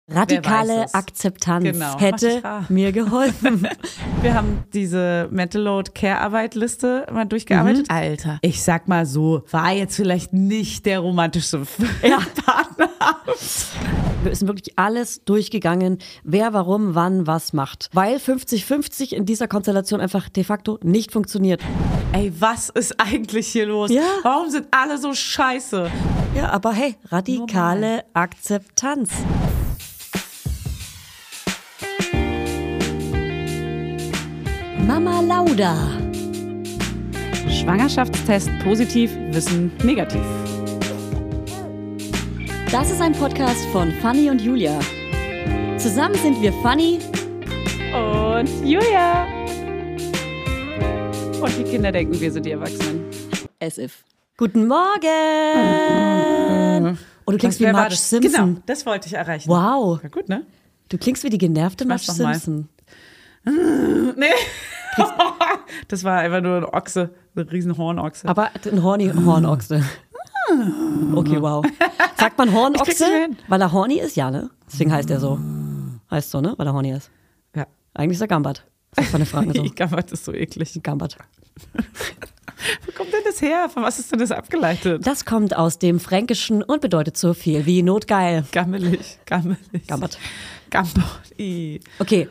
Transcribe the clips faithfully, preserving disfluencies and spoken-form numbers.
Radikale Akzeptanz genau. hätte mir geholfen. Wir haben diese Mental Load Care Arbeit Liste mal durchgearbeitet. Mhm. Alter, ich sag mal so, war jetzt vielleicht nicht der romantischste ja. Partner. Wir sind wirklich alles durchgegangen, wer, warum, wann, was macht. Weil fünfzig fünfzig in dieser Konstellation einfach de facto nicht funktioniert. Ey, was ist eigentlich hier los? Ja. Warum sind alle so scheiße? Ja, aber hey, radikale Akzeptanz. Mama Lauda. Schwangerschaftstest positiv, Wissen negativ. Das ist ein Podcast von Fanny und Julia. Zusammen sind wir Fanny und Julia. Und die Kinder denken, wir sind die Erwachsenen. As if. Guten Morgen. Oh, du klingst Was, wie Marge Simpson. Genau, das wollte ich erreichen. Wow. Ja, gut, ne? Du klingst wie die genervte Marge Simpson. Nee. Das war einfach nur ein Ochse, ein riesen Hornochse. Aber ein horny Hornochse. Okay, wow. Sagt man Hornochse, weil er horny ist? Ja, ne? Deswegen heißt er so. Heißt so, ne? Weil er horny ist. Ja. Eigentlich ist er Gambart. Das war eine Frage so. Gambart ist so eklig. Gambart. Wo kommt denn das her? Von was ist denn das abgeleitet? Das kommt aus dem Fränkischen und bedeutet so viel wie notgeil. Gammelig, gammelig. Gambart. Gambart. Okay.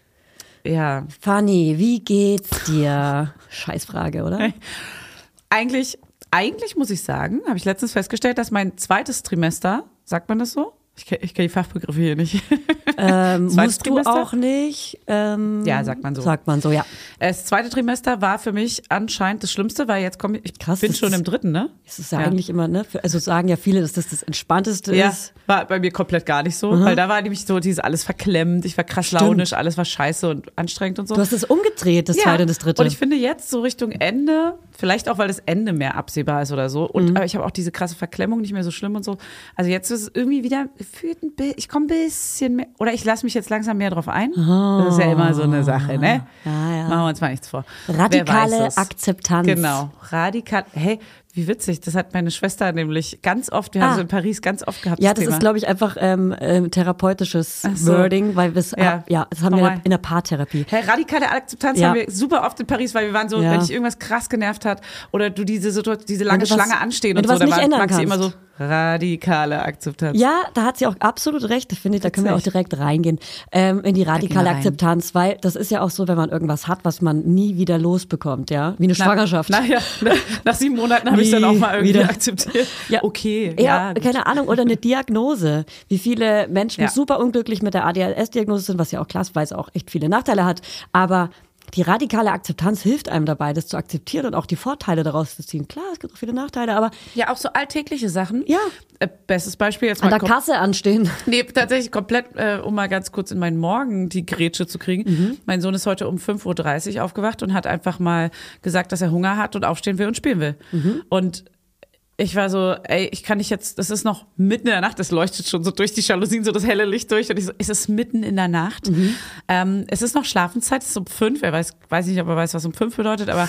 Ja. Fanny, wie geht's dir? Scheißfrage, oder? Eigentlich, eigentlich muss ich sagen, habe ich letztens festgestellt, dass mein zweites Trimester, sagt man das so? Ich kenne ich kenn die Fachbegriffe hier nicht. Ähm, musst du auch nicht. Ähm, ja, sagt man so. Sagt man so, ja. Das zweite Trimester war für mich anscheinend das Schlimmste, weil jetzt komme ich, ich Krass, bin schon ist, im dritten, ne? Das ist ja, ja eigentlich immer, ne? Also sagen ja viele, dass das das Entspannteste ja, ist. War bei mir komplett gar nicht so, mhm. weil da war nämlich so dieses alles verklemmt, ich war krass Stimmt. launisch, alles war scheiße und anstrengend und so. Du hast es umgedreht, das ja. zweite und das dritte. Und ich finde jetzt so Richtung Ende, vielleicht auch, weil das Ende mehr absehbar ist oder so und mhm. aber ich habe auch diese krasse Verklemmung nicht mehr so schlimm und so. Also jetzt ist es irgendwie wieder, gefühlt ein bisschen, ich komme ein bisschen mehr, oder ich lasse mich jetzt langsam mehr drauf ein. Oh. Das ist ja immer so eine Sache, ne? Ja, ja. Machen wir uns mal nichts vor. Radikale Akzeptanz. Genau, radikal. Hey, wie witzig, das hat meine Schwester nämlich ganz oft, wir ah. haben so in Paris ganz oft gehabt. Ja, das, das ist, glaube ich, einfach ähm, ähm, therapeutisches so. Wording, weil wir es ja. ja, das haben wir in der Paartherapie. Hey, radikale Akzeptanz ja. haben wir super oft in Paris, weil wir waren so, ja. wenn dich irgendwas krass genervt hat oder du diese Situation, diese lange Schlange was, anstehen und so, da war Maxi immer so radikale Akzeptanz. Ja, da hat sie auch absolut recht, finde ich, da können wir auch direkt reingehen ähm, in die radikale Akzeptanz, weil das ist ja auch so, wenn man irgendwas hat, was man nie wieder losbekommt, ja, wie eine na, Schwangerschaft. Na ja, nach, nach sieben Monaten habe ich dann auch mal irgendwie wieder akzeptiert. Ja, okay. Ja, ja, keine Ahnung, oder eine Diagnose. Wie viele Menschen ja. super unglücklich mit der A D H S-Diagnose sind, was ja auch klar ist, weil es auch echt viele Nachteile hat, aber die radikale Akzeptanz hilft einem dabei, das zu akzeptieren und auch die Vorteile daraus zu ziehen. Klar, es gibt auch viele Nachteile, aber... Ja, auch so alltägliche Sachen. Ja. Äh, bestes Beispiel jetzt mal... An der Kasse anstehen. Nee, tatsächlich komplett, äh, um mal ganz kurz in meinen Morgen die Grätsche zu kriegen. Mhm. Mein Sohn ist heute um fünf Uhr dreißig aufgewacht und hat einfach mal gesagt, dass er Hunger hat und aufstehen will und spielen will. Mhm. Und ich war so, ey, ich kann nicht jetzt, das ist noch mitten in der Nacht, das leuchtet schon so durch die Jalousien, so das helle Licht durch. Und ich so, ist es mitten in der Nacht? Mhm. Ähm, es ist noch Schlafenszeit, es ist um fünf. Er weiß, weiß nicht, ob er weiß, was um fünf bedeutet, aber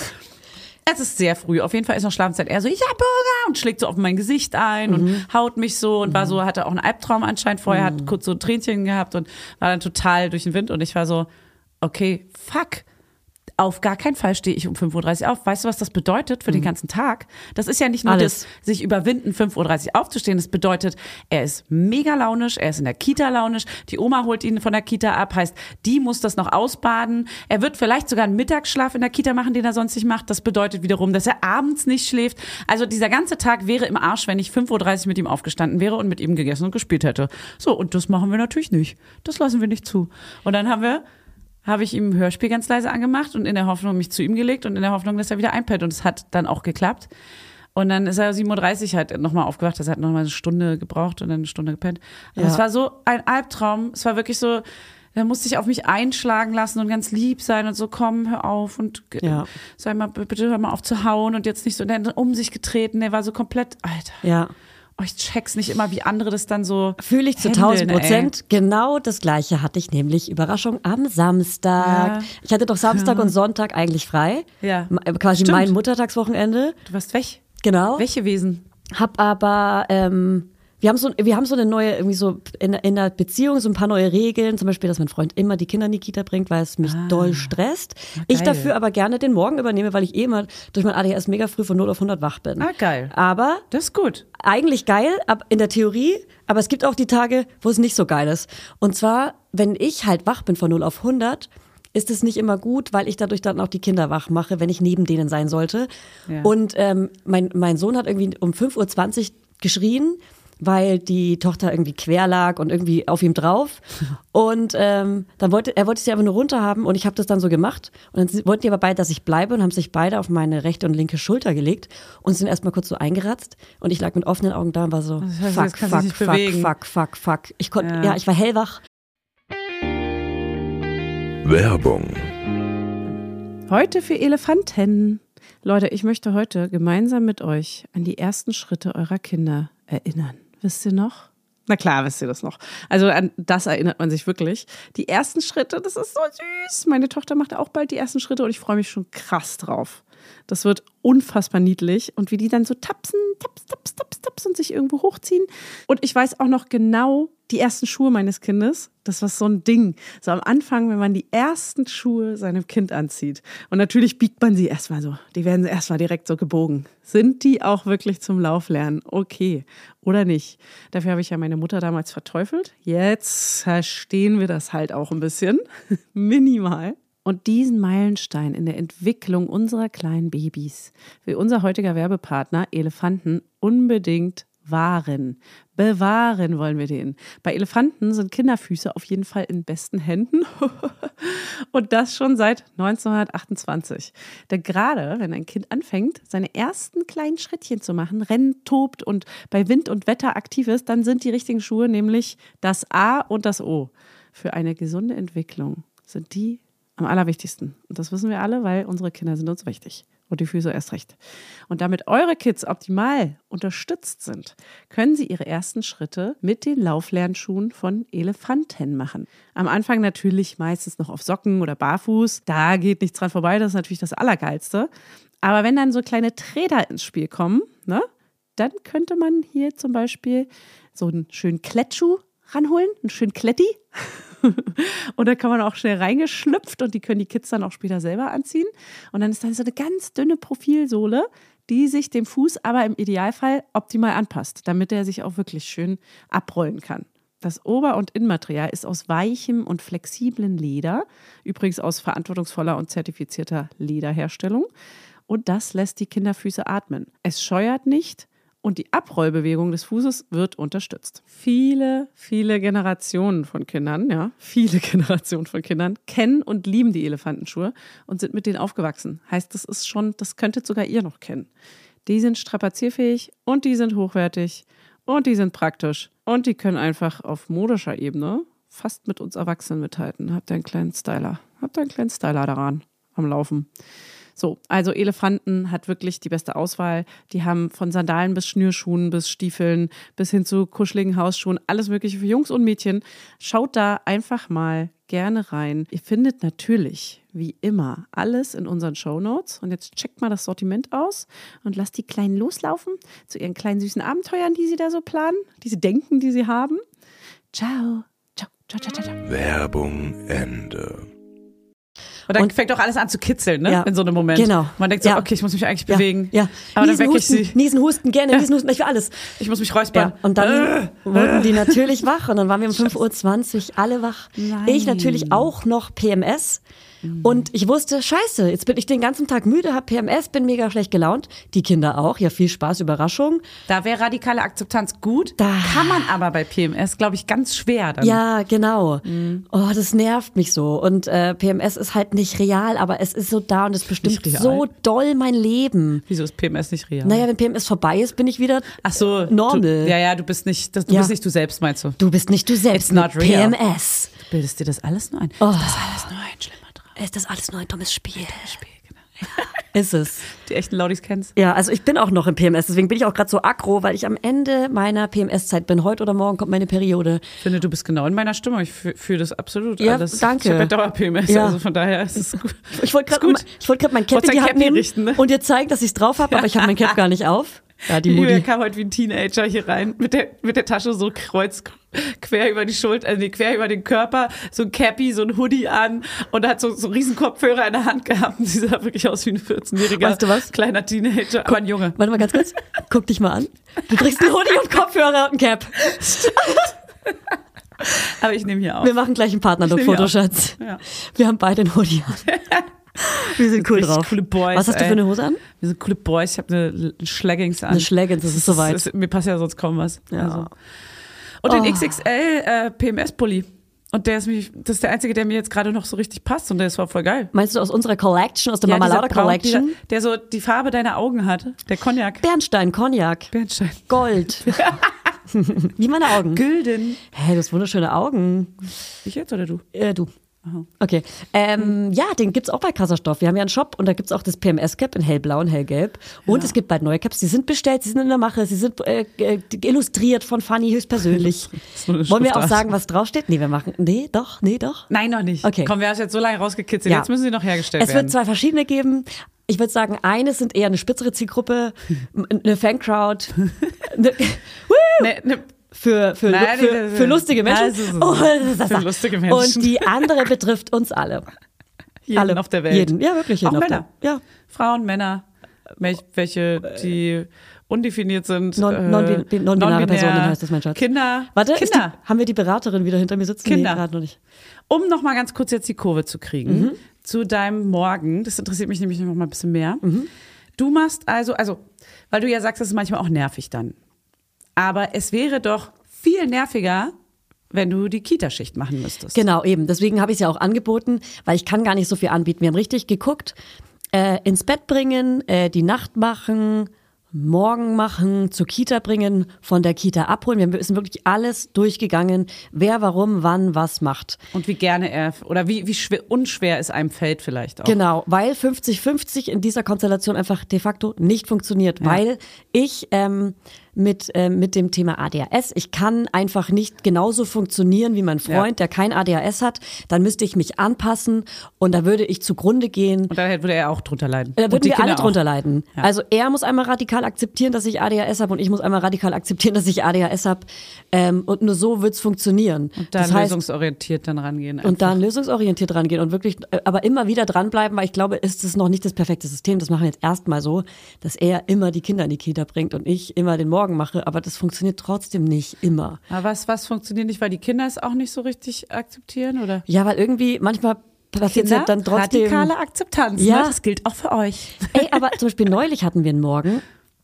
es ist sehr früh. Auf jeden Fall ist noch Schlafenszeit. Er so, ich hab Hunger und schlägt so auf mein Gesicht ein mhm. und haut mich so und mhm. war so, hatte auch einen Albtraum anscheinend vorher, mhm. hat kurz so ein Tränchen gehabt und war dann total durch den Wind. Und ich war so, okay, fuck. Auf gar keinen Fall stehe ich um fünf Uhr dreißig auf. Weißt du, was das bedeutet für mhm. den ganzen Tag? Das ist ja nicht nur Alles. das, sich überwinden, fünf Uhr dreißig aufzustehen. Das bedeutet, er ist mega launisch, er ist in der Kita launisch, die Oma holt ihn von der Kita ab, heißt, die muss das noch ausbaden. Er wird vielleicht sogar einen Mittagsschlaf in der Kita machen, den er sonst nicht macht. Das bedeutet wiederum, dass er abends nicht schläft. Also dieser ganze Tag wäre im Arsch, wenn ich fünf Uhr dreißig mit ihm aufgestanden wäre und mit ihm gegessen und gespielt hätte. So, und das machen wir natürlich nicht. Das lassen wir nicht zu. Und dann haben wir habe ich ihm ein Hörspiel ganz leise angemacht und in der Hoffnung mich zu ihm gelegt und in der Hoffnung, dass er wieder einpennt. Und es hat dann auch geklappt. Und dann ist er sieben Uhr dreißig halt nochmal aufgewacht. Das hat nochmal eine Stunde gebraucht und dann eine Stunde gepennt. Aber ja. es war so ein Albtraum. Es war wirklich so, er musste sich auf mich einschlagen lassen und ganz lieb sein und so, komm, hör auf und ja. sag mal, bitte hör mal auf zu hauen und jetzt nicht so, der hat um sich getreten. Der war so komplett, Alter. Ja. Oh, ich check's nicht immer, wie andere das dann so Fühle ich zu tausend Prozent. Genau das Gleiche hatte ich nämlich, Überraschung, am Samstag. Ja. Ich hatte doch Samstag ja. und Sonntag eigentlich frei. Ja. Quasi mein Muttertagswochenende. Du warst weg. Genau. Welche Wesen? Hab aber ähm, wir haben so, wir haben so eine neue, irgendwie so in, in der Beziehung so ein paar neue Regeln. Zum Beispiel, dass mein Freund immer die Kinder in die Kita bringt, weil es mich ah, doll stresst. Ich dafür aber gerne den Morgen übernehme, weil ich eh immer durch mein A D H S mega früh von null auf hundert wach bin. Ah, geil. Aber. Das ist gut. Eigentlich geil, ab, in der Theorie. Aber es gibt auch die Tage, wo es nicht so geil ist. Und zwar, wenn ich halt wach bin von null auf hundert, ist es nicht immer gut, weil ich dadurch dann auch die Kinder wach mache, wenn ich neben denen sein sollte. Ja. Und ähm, mein, mein Sohn hat irgendwie um fünf Uhr zwanzig geschrien, weil die Tochter irgendwie quer lag und irgendwie auf ihm drauf. Und ähm, dann wollte er wollte sie aber nur runter haben und ich habe das dann so gemacht. Und dann wollten die aber beide, dass ich bleibe und haben sich beide auf meine rechte und linke Schulter gelegt und sind erstmal kurz so eingeratzt. Und ich lag mit offenen Augen da und war so, das heißt, fuck, fuck, fuck, fuck, fuck, fuck, fuck. Ich konnte, ja. ja, ich war hellwach. Werbung. Heute für Elefanten. Leute, ich möchte heute gemeinsam mit euch an die ersten Schritte eurer Kinder erinnern. Wisst ihr noch? Na klar, wisst ihr das noch. Also an das erinnert man sich wirklich. Die ersten Schritte, das ist so süß. Meine Tochter macht auch bald die ersten Schritte und ich freue mich schon krass drauf. Das wird unfassbar niedlich und wie die dann so tapsen, taps, taps, taps, taps und sich irgendwo hochziehen. Und ich weiß auch noch genau die ersten Schuhe meines Kindes. Das war so ein Ding. So am Anfang, wenn man die ersten Schuhe seinem Kind anzieht. Und natürlich biegt man sie erstmal so. Die werden erstmal direkt so gebogen. Sind die auch wirklich zum Lauflernen? Okay. Oder nicht? Dafür habe ich ja meine Mutter damals verteufelt. Jetzt verstehen wir das halt auch ein bisschen. Minimal. Und diesen Meilenstein in der Entwicklung unserer kleinen Babys will unser heutiger Werbepartner Elefanten unbedingt wahren. Bewahren wollen wir den. Bei Elefanten sind Kinderfüße auf jeden Fall in besten Händen. Und das schon seit neunzehnhundertachtundzwanzig. Denn gerade, wenn ein Kind anfängt, seine ersten kleinen Schrittchen zu machen, rennt, tobt und bei Wind und Wetter aktiv ist, dann sind die richtigen Schuhe nämlich das A und das O. Für eine gesunde Entwicklung sind die am allerwichtigsten. Und das wissen wir alle, weil unsere Kinder sind uns wichtig. Und die Füße erst recht. Und damit eure Kids optimal unterstützt sind, können sie ihre ersten Schritte mit den Lauflernschuhen von Elefanten machen. Am Anfang natürlich meistens noch auf Socken oder barfuß. Da geht nichts dran vorbei, das ist natürlich das Allergeilste. Aber wenn dann so kleine Träder ins Spiel kommen, ne, dann könnte man hier zum Beispiel so einen schönen Klettschuh ranholen, einen schönen Kletti. Und da kann man auch schnell reingeschlüpft und die können die Kids dann auch später selber anziehen. Und dann ist dann so eine ganz dünne Profilsohle, die sich dem Fuß aber im Idealfall optimal anpasst, damit er sich auch wirklich schön abrollen kann. Das Ober- und Innenmaterial ist aus weichem und flexiblen Leder, übrigens aus verantwortungsvoller und zertifizierter Lederherstellung. Und das lässt die Kinderfüße atmen. Es scheuert nicht. Und die Abrollbewegung des Fußes wird unterstützt. Viele, viele Generationen von Kindern, ja, viele Generationen von Kindern kennen und lieben die Elefantenschuhe und sind mit denen aufgewachsen. Heißt, das ist schon, das könntet sogar ihr noch kennen. Die sind strapazierfähig und die sind hochwertig und die sind praktisch. Und die können einfach auf modischer Ebene fast mit uns Erwachsenen mithalten. Habt ihr einen kleinen Styler? Habt ihr einen kleinen Styler daran am Laufen? So, also Elefanten hat wirklich die beste Auswahl. Die haben von Sandalen bis Schnürschuhen, bis Stiefeln, bis hin zu kuscheligen Hausschuhen, alles Mögliche für Jungs und Mädchen. Schaut da einfach mal gerne rein. Ihr findet natürlich, wie immer, alles in unseren Shownotes. Und jetzt checkt mal das Sortiment aus und lasst die Kleinen loslaufen zu ihren kleinen süßen Abenteuern, die sie da so planen, diese Denken, die sie haben. Ciao. Ciao, ciao, ciao, ciao. Werbung Ende. Und dann und, fängt auch alles an zu kitzeln, ne? Ja, in so einem Moment. Genau. Man denkt so, ja. okay, ich muss mich eigentlich ja, bewegen. Ja. Aber Niesen, dann wecke ich husten, sie. Niesen, husten, gerne, ja. Niesen, husten, ich will alles. Ich muss mich räuspern. Ja. Und dann äh, wurden die natürlich wach und dann waren wir um fünf Uhr zwanzig alle wach. Nein. Ich natürlich auch noch P M S. Und ich wusste, scheiße, jetzt bin ich den ganzen Tag müde, hab P M S, bin mega schlecht gelaunt. Die Kinder auch, ja, viel Spaß, Überraschung. Da wäre radikale Akzeptanz gut, da kann man aber bei P M S, glaube ich, ganz schwer dann. Ja, genau. Mhm. Oh, das nervt mich so. Und äh, P M S ist halt nicht real, aber es ist so da und es bestimmt so doll mein Leben. Wieso ist P M S nicht real? Naja, wenn P M S vorbei ist, bin ich wieder Ach so, normal. Du, ja, ja, du bist nicht, das, du ja. bist nicht du selbst, meinst du? Du bist nicht du selbst. It's not mit real. P M S. Du bildest dir das alles nur ein. Oh. Ist das alles nur ein schlimmer Traum? Ist das alles nur ein dummes Spiel? Ein dummes Spiel, genau. Ist es. Die echten Laudis kennst. Ja, also ich bin auch noch im P M S, deswegen bin ich auch gerade so aggro, weil ich am Ende meiner P M S-Zeit bin. Heute oder morgen kommt meine Periode. Ich finde, du bist genau in meiner Stimmung. Ich fühle das absolut ja, alles. Danke. Ich habe ja Dauer-P M S, ja. also von daher ist es gut. Ich wollte gerade mein, wollt mein Cap in die Hand nehmen richten, ne? und dir zeigen, dass ich es drauf habe, aber ich habe mein Cap gar nicht auf. Ja, die Julia Mutti. kam heute wie ein Teenager hier rein, mit der, mit der Tasche so kreuz, quer über die Schulter, also nee, quer über den Körper, so ein Cappy, so ein Hoodie an und hat so, so einen riesen Kopfhörer in der Hand gehabt und sie sah wirklich aus wie ein vierzehnjähriger Weißt du was? kleiner Teenager, aber ein Junge. Warte mal ganz kurz. Guck dich mal an. Du kriegst einen Hoodie und Kopfhörer und ein Cap. Aber ich nehme hier auf. Wir machen gleich ein Partnerlook-Foto, Ich nehme Schatz. Ja. Wir haben beide einen Hoodie an. Wir sind cool Richtig drauf. coole Boys, Was hast du ey. für eine Hose an? Wir sind coole Boys, ich habe eine Schleggings an. Eine Schleggings, das ist soweit. Das ist, mir passt ja sonst kaum was. Ja. Also. Und den Oh. X X L äh, P M S-Pulli. Und der ist mich, das ist der einzige, der mir jetzt gerade noch so richtig passt und der ist war voll geil. Meinst du aus unserer Collection, aus der Ja, Mama dieser Lauda Braun- Collection? Dieser, der so die Farbe deiner Augen hat. Der Cognac. Bernstein, Cognac, Bernstein. Gold. Wie meine Augen. Gülden. Hey, du hast wunderschöne Augen. Ich jetzt oder du? Äh, du. Okay. Ähm, ja, den gibt's auch bei Kasserstoff. Wir haben ja einen Shop und da gibt's auch das P M S-Cap in hellblau und hellgelb. Und es gibt bald neue Caps. Die sind bestellt, sie sind in der Mache, sie sind äh, äh, illustriert von Fanny höchstpersönlich. So eine Wollen wir auch Schriftart. sagen, was draufsteht? Nee, wir machen. Nee, doch, nee, doch. Nein, noch nicht. Okay. Komm, wir haben es jetzt so lange rausgekitzelt. Ja. Jetzt müssen sie noch hergestellt Es werden. wird zwei verschiedene geben. Ich würde sagen, eine sind eher eine spitzere Zielgruppe, eine Fancrowd. Eine, Nee, ne, für, für, Nein, für, das ist- für lustige Menschen. das ist- Oh, das ist das für das. lustige Menschen. Und die andere betrifft uns alle. jeden alle. auf der Welt. Jeden. Ja, wirklich jeden Auch auf Männer. Der, ja. Frauen, Männer, welch- welche, die undefiniert sind. Non- äh, non-bin- non-binäre non-binär. Personen heißt das, mein Schatz. Kinder. Warte, ist Kinder. Die, haben wir die Beraterin wieder hinter mir sitzen? Kinder. Nee, gerade noch nicht. Um noch mal ganz kurz jetzt die Kurve zu kriegen Mhm. zu deinem Morgen. Das interessiert mich nämlich noch mal ein bisschen mehr. Mhm. Du machst also, also, weil du ja sagst, das ist manchmal auch nervig dann. Aber es wäre doch viel nerviger, wenn du die Kita-Schicht machen müsstest. Genau, eben. Deswegen habe ich es ja auch angeboten, weil ich kann gar nicht so viel anbieten. Wir haben richtig geguckt, äh, ins Bett bringen, äh, die Nacht machen, morgen machen, zur Kita bringen, von der Kita abholen. Wir sind wirklich alles durchgegangen, wer, warum, wann, was macht. Und wie gerne er, oder wie, wie schwer, unschwer es einem fällt vielleicht auch. Genau, weil fünfzig fünfzig in dieser Konstellation einfach de facto nicht funktioniert, Ja. weil ich ähm, mit, ähm, mit dem Thema A D H S, ich kann einfach nicht genauso funktionieren wie mein Freund, Ja. der kein A D H S hat, dann müsste ich mich anpassen und da würde ich zugrunde gehen. Und da würde er auch drunter leiden. Da Und würden die wir Kinder alle drunter leiden. Ja. Also er muss einmal radikal akzeptieren, dass ich A D H S habe und ich muss einmal radikal akzeptieren, dass ich A D H S habe. Ähm, und nur so wird's funktionieren. Und dann das heißt, lösungsorientiert dann rangehen. und dann lösungsorientiert rangehen und wirklich, äh, aber immer wieder dranbleiben, weil ich glaube, ist es noch nicht das perfekte System. Das machen wir jetzt erstmal so, dass er immer die Kinder in die Kita bringt und ich immer den Morgen mache, aber das funktioniert trotzdem nicht immer. Aber was, was funktioniert nicht, weil die Kinder es auch nicht so richtig akzeptieren, oder? Ja, weil irgendwie manchmal passiert es Kinder, halt dann trotzdem. radikale Akzeptanz, Ja. ne? Das gilt auch für euch. Ey, aber zum Beispiel neulich hatten wir einen Morgen,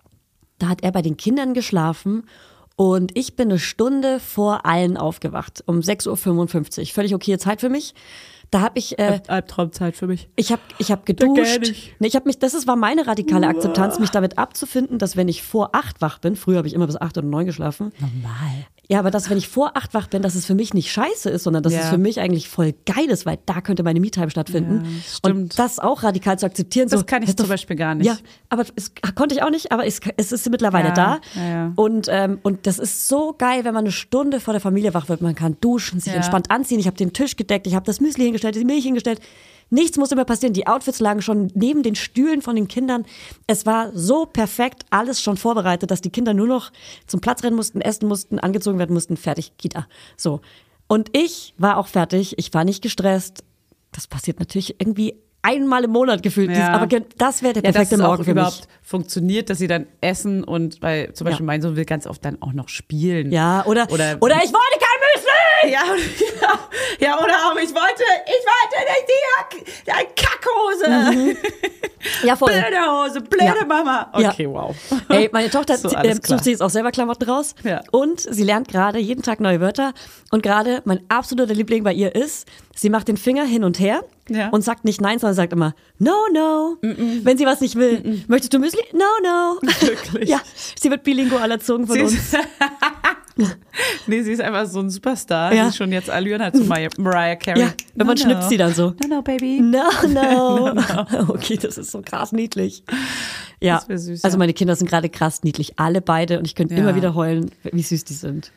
da hat er bei den Kindern geschlafen und ich bin eine Stunde vor allen aufgewacht, um sechs Uhr fünfundfünfzig. Völlig okay Zeit für mich. Da habe ich, äh, Albtraumzeit für mich. ich habe ich hab kenn geduscht. ich. Nee, ich habe mich, das ist, war meine radikale Akzeptanz, mich damit abzufinden, dass wenn ich vor acht wach bin, früher habe ich immer bis acht oder neun geschlafen. Normal. Ja, aber dass, wenn ich vor acht wach bin, dass es für mich nicht scheiße ist, sondern dass Ja. es für mich eigentlich voll geil ist, weil da könnte meine Me-Time stattfinden. Ja, das stimmt. Und das auch radikal zu akzeptieren. Das so, kann ich ist zum doch- Beispiel gar nicht. Ja, aber es konnte ich auch nicht, aber es, es ist mittlerweile Ja, da. ja, ja. Und, ähm, und das ist so geil, wenn man eine Stunde vor der Familie wach wird. Man kann duschen, sich Ja. entspannt anziehen. Ich habe den Tisch gedeckt, ich habe das Müsli hingestellt, die Milch hingestellt. Nichts musste mehr passieren. Die Outfits lagen schon neben den Stühlen von den Kindern. Es war so perfekt, alles schon vorbereitet, dass die Kinder nur noch zum Platz rennen mussten, essen mussten, angezogen werden mussten, fertig, Kita. So. Und ich war auch fertig. Ich war nicht gestresst. Das passiert natürlich irgendwie einmal im Monat gefühlt. Ja. Aber ge- das wäre der Ja, dass perfekte es auch Morgen für überhaupt mich. funktioniert, dass sie dann essen und, weil zum Beispiel Ja. mein Sohn will ganz oft dann auch noch spielen. Ja, oder, Oder- oder, ich wollte kein Müsli! Ja, ja, ja, oder auch, ich wollte, ich wollte nicht die, die Kackhose. Ja, voll. Blöde Hose, blöde Ja. Mama. Ja. Okay, wow. Ey, meine Tochter So, äh, alles klar. sucht sich jetzt auch selber Klamotten raus. Ja. Und sie lernt gerade jeden Tag neue Wörter. Und gerade mein absoluter Liebling bei ihr ist, sie macht den Finger hin und her Ja. und sagt nicht nein, sondern sagt immer no, no. Wenn sie was nicht will. Möchtest du Müsli? No, no. Wirklich? Ja, sie wird bilingual erzogen von Sie uns. ist, nee, sie ist einfach so ein Superstar, Ja. die schon jetzt Allüren hat zu Mariah, Mariah Carey. Ja, wenn man schnippt sie dann so. No, no, baby. No, no. Okay, das ist so krass niedlich. Ja, Das wär süß, also ja. meine Kinder sind gerade krass niedlich, alle beide. Und ich könnte Ja. immer wieder heulen, wie süß die sind.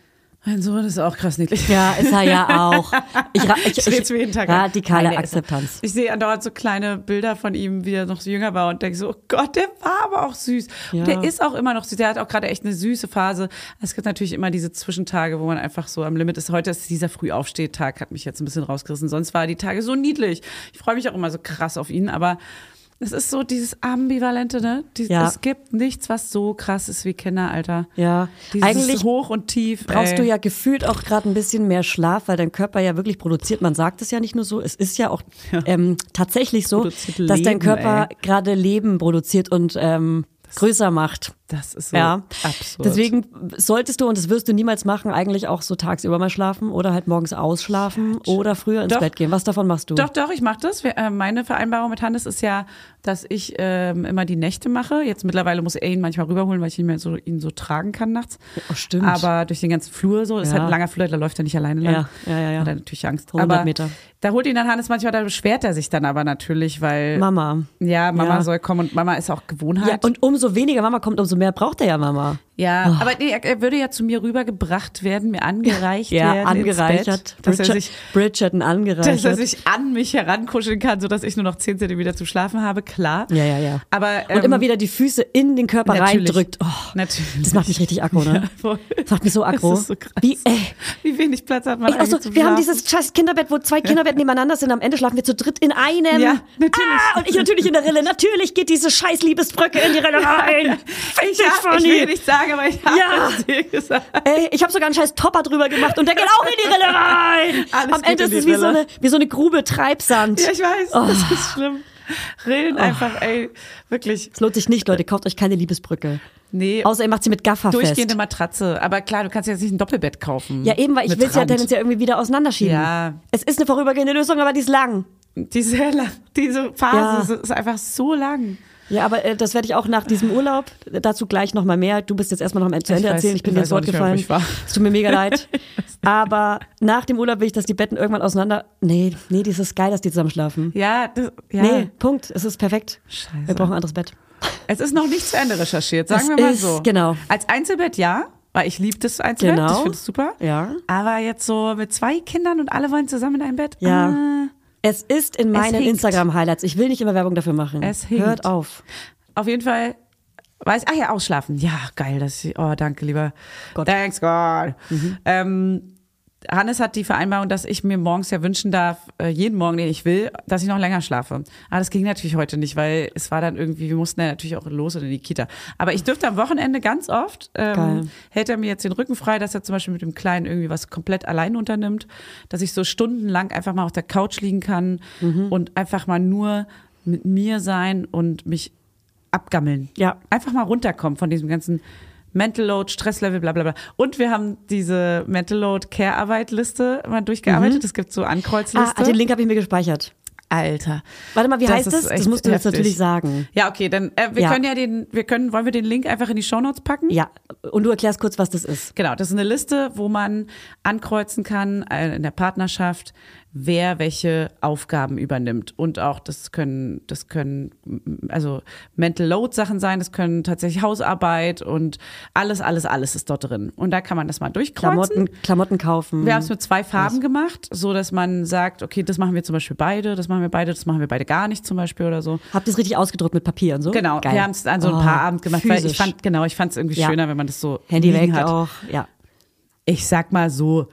Mein Sohn ist auch krass niedlich. Ja, ist er ja auch. Ich, ra- ich, Ich red's mir jeden Tag an. radikale Nein, Akzeptanz. Ich sehe andauernd so kleine Bilder von ihm, wie er noch so jünger war und denke so, oh Gott, der war aber auch süß. Ja. Und der ist auch immer noch süß. Der hat auch gerade echt eine süße Phase. Es gibt natürlich immer diese Zwischentage, wo man einfach so am Limit ist. Heute ist dieser Frühaufstehtag, hat mich jetzt ein bisschen rausgerissen. Sonst war die Tage so niedlich. Ich freue mich auch immer so krass auf ihn, aber es ist so dieses Ambivalente, ne? Die, Ja. Es gibt nichts, was so krass ist wie Kinderalter. Ja, Dieses eigentlich hoch und tief. brauchst ey. du ja gefühlt auch gerade ein bisschen mehr Schlaf, weil dein Körper ja wirklich produziert. Man sagt es ja nicht nur so, es ist ja auch ähm, tatsächlich so, Produziert dass dein Leben, Körper ey. gerade Leben produziert und ähm, größer macht. Das ist so Ja, absurd. deswegen solltest du, und das wirst du niemals machen, eigentlich auch so tagsüber mal schlafen oder halt morgens ausschlafen oder früher ins Doch. Bett gehen. Was davon machst du? Doch, doch, ich mache das. Wir, äh, meine Vereinbarung mit Hannes ist ja, dass ich ähm, immer die Nächte mache. Jetzt mittlerweile muss er ihn manchmal rüberholen, weil ich ihn, mehr so, ihn so tragen kann nachts. Oh, stimmt. Aber durch den ganzen Flur so, das ist Ja. halt ein langer Flur, da läuft er nicht alleine lang. Ja, ja, ja, ja. Hat er natürlich Angst. hundert aber Meter. Da holt ihn dann Hannes manchmal, da beschwert er sich dann aber natürlich, weil Mama. ja, Mama Ja. soll kommen und Mama ist auch Gewohnheit. Ja, und umso weniger Mama kommt, umso mehr braucht er ja Mama. Ja, aber nee, er, er würde ja zu mir rübergebracht werden, mir angereicht Ja, werden ins angereichert. Bett, dass er Bridger- sich Bridgerton angereichert. dass er sich an mich herankuscheln kann, sodass ich nur noch zehn Zentimeter zu schlafen habe, klar. Ja, ja, ja. Aber, Und ähm, immer wieder die Füße in den Körper natürlich. reindrückt. Oh, Natürlich. das macht mich richtig aggro, ne? Ja, voll. Das macht mich so aggro. Das ist so krass. Wie, ey. Wie wenig Platz hat man Ey, also, eigentlich zum wir haben Schlafen? dieses scheiß Kinderbett, wo zwei Kinderbetten nebeneinander sind. Am Ende schlafen wir zu dritt in einem. Ja, natürlich. Ah, und ich natürlich in der Rille. Natürlich geht diese scheiß Liebesbrücke in die Rille rein. Fick Ich, dich, hab, ich Fanny. will nicht sagen, aber ich habe Ja. es dir gesagt. Ey, ich habe sogar einen scheiß Topper drüber gemacht und der geht auch in die Rille rein. Alles Am geht Ende in ist es die wie so, Rille. eine, wie so eine Grube Treibsand. Ja, ich weiß, Oh. das ist schlimm. Rillen einfach, ey, wirklich. Es lohnt sich nicht, Leute. Kauft euch keine Liebesbrücke. Nee, Außer ihr macht sie mit Gaffer durchgehende fest. Matratze. Aber klar, du kannst jetzt nicht ein Doppelbett kaufen. Ja, eben, weil ich Mit will es ja Rand. tendenziell irgendwie wieder auseinanderschieben. Ja. Es ist eine vorübergehende Lösung, aber die ist lang. Die ist sehr lang. Diese Phase ist einfach so lang. Ja, aber äh, das werde ich auch nach diesem Urlaub, dazu gleich nochmal mehr. Du bist jetzt erstmal noch mal zu Ich Ende weiß- erzählen, ich bin ich dir ins weiß auch Wort nicht mehr, wo gefallen. ich war. Es tut mir mega leid. Aber nach dem Urlaub will ich, dass die Betten irgendwann auseinander. Nee, nee, das ist geil, dass die zusammen schlafen. Ja, das, ja. Nee, Punkt. Es ist perfekt. Scheiße. Wir brauchen ein anderes Bett. Es ist noch nicht zu Ende recherchiert, sagen Es wir mal ist- so. genau. Als Einzelbett ja, weil ich liebe das Einzelbett, Genau. ich finde es super. Ja. Aber jetzt so mit zwei Kindern und alle wollen zusammen in einem Bett. Ja. Ah. Es ist in meinen hinkt. Instagram-Highlights. Ich will nicht immer Werbung dafür machen. Es hinkt. Hört auf. Auf jeden Fall weiß, ach ja, ausschlafen. Ja, geil, das, oh, danke, lieber Gott. Thanks God. Ähm, Hannes hat die Vereinbarung, dass ich mir morgens ja wünschen darf, äh, jeden Morgen, den ich will, dass ich noch länger schlafe. Aber das ging natürlich heute nicht, weil es war dann irgendwie, wir mussten ja natürlich auch los und in die Kita. Aber ich dürfte am Wochenende ganz oft, Geil. ähm, hält er mir jetzt den Rücken frei, dass er zum Beispiel mit dem Kleinen irgendwie was komplett allein unternimmt, dass ich so stundenlang einfach mal auf der Couch liegen kann und einfach mal nur mit mir sein und mich abgammeln. Ja. Einfach mal runterkommen von diesem ganzen Mental Load, Stresslevel, bla bla bla. Und wir haben diese Mental Load Care-Arbeit-Liste mal durchgearbeitet. Es gibt so Ankreuzliste. Ah, den Link habe ich mir gespeichert. Alter. Warte mal, wie Das heißt ist es? Das echt musst du jetzt heftig. natürlich sagen. Ja, okay, dann äh, wir Ja. können ja den, wir können, wollen wir den Link einfach in die Shownotes packen? Ja, und du erklärst kurz, was das ist. Genau, das ist eine Liste, wo man ankreuzen kann äh, in der Partnerschaft, wer welche Aufgaben übernimmt. Und auch, das können, das können also Mental Load Sachen sein, das können tatsächlich Hausarbeit und alles, alles, alles ist dort drin. Und da kann man das mal durchkreuzen. Klamotten, Klamotten kaufen. Wir haben es mit zwei Farben gemacht, so dass man sagt, okay, das machen wir zum Beispiel beide, das machen wir beide, das machen wir beide gar nicht zum Beispiel oder so. Habt ihr es richtig ausgedruckt mit Papier und so? Genau, Geil. wir haben es an so ein Oh, paar Abend gemacht, weil ich physisch. fand, genau, ich fand es irgendwie Ja. schöner, wenn man das so Handy liegen weg hat. auch, ja. Ich sag mal so,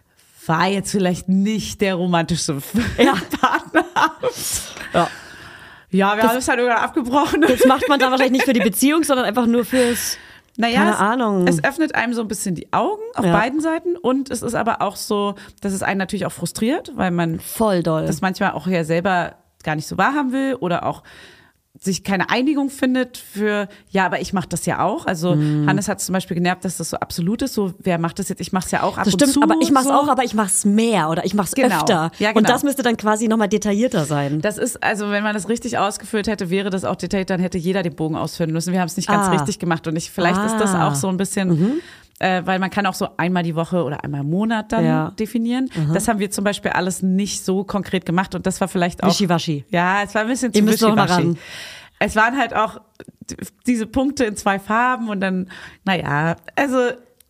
war jetzt vielleicht nicht der romantischste Ja. Partnerabend. Ja. Ja, wir haben es halt irgendwann abgebrochen. Das macht man dann wahrscheinlich nicht für die Beziehung, sondern einfach nur fürs, Naja, keine es, Ahnung. Es öffnet einem so ein bisschen die Augen auf Ja. beiden Seiten und es ist aber auch so, dass es einen natürlich auch frustriert, weil man voll doll. das manchmal auch ja selber gar nicht so wahrhaben will oder auch sich keine Einigung findet für, ja, aber ich mache das ja auch. Also Mhm. Hannes hat zum Beispiel genervt, dass das so absolut ist, so wer macht das jetzt, ich mache es ja auch ab Das und stimmt, zu. aber ich mach's so. auch, aber ich mach's mehr oder ich mach's Genau. öfter. Ja, Und genau. das müsste dann quasi nochmal detaillierter sein. Das ist, also wenn man das richtig ausgeführt hätte, wäre das auch detailliert, dann hätte jeder den Bogen ausführen müssen. Wir haben es nicht ganz Ah. richtig gemacht und ich, vielleicht ist das Ah. auch so ein bisschen, äh, weil man kann auch so einmal die Woche oder einmal im Monat dann Ja. definieren. Das haben wir zum Beispiel alles nicht so konkret gemacht und das war vielleicht auch. Wischiwaschi. Ja, es war ein bisschen zu Ihr müsst doch mal wischiwaschi. ran. Es waren halt auch diese Punkte in zwei Farben und dann, naja, also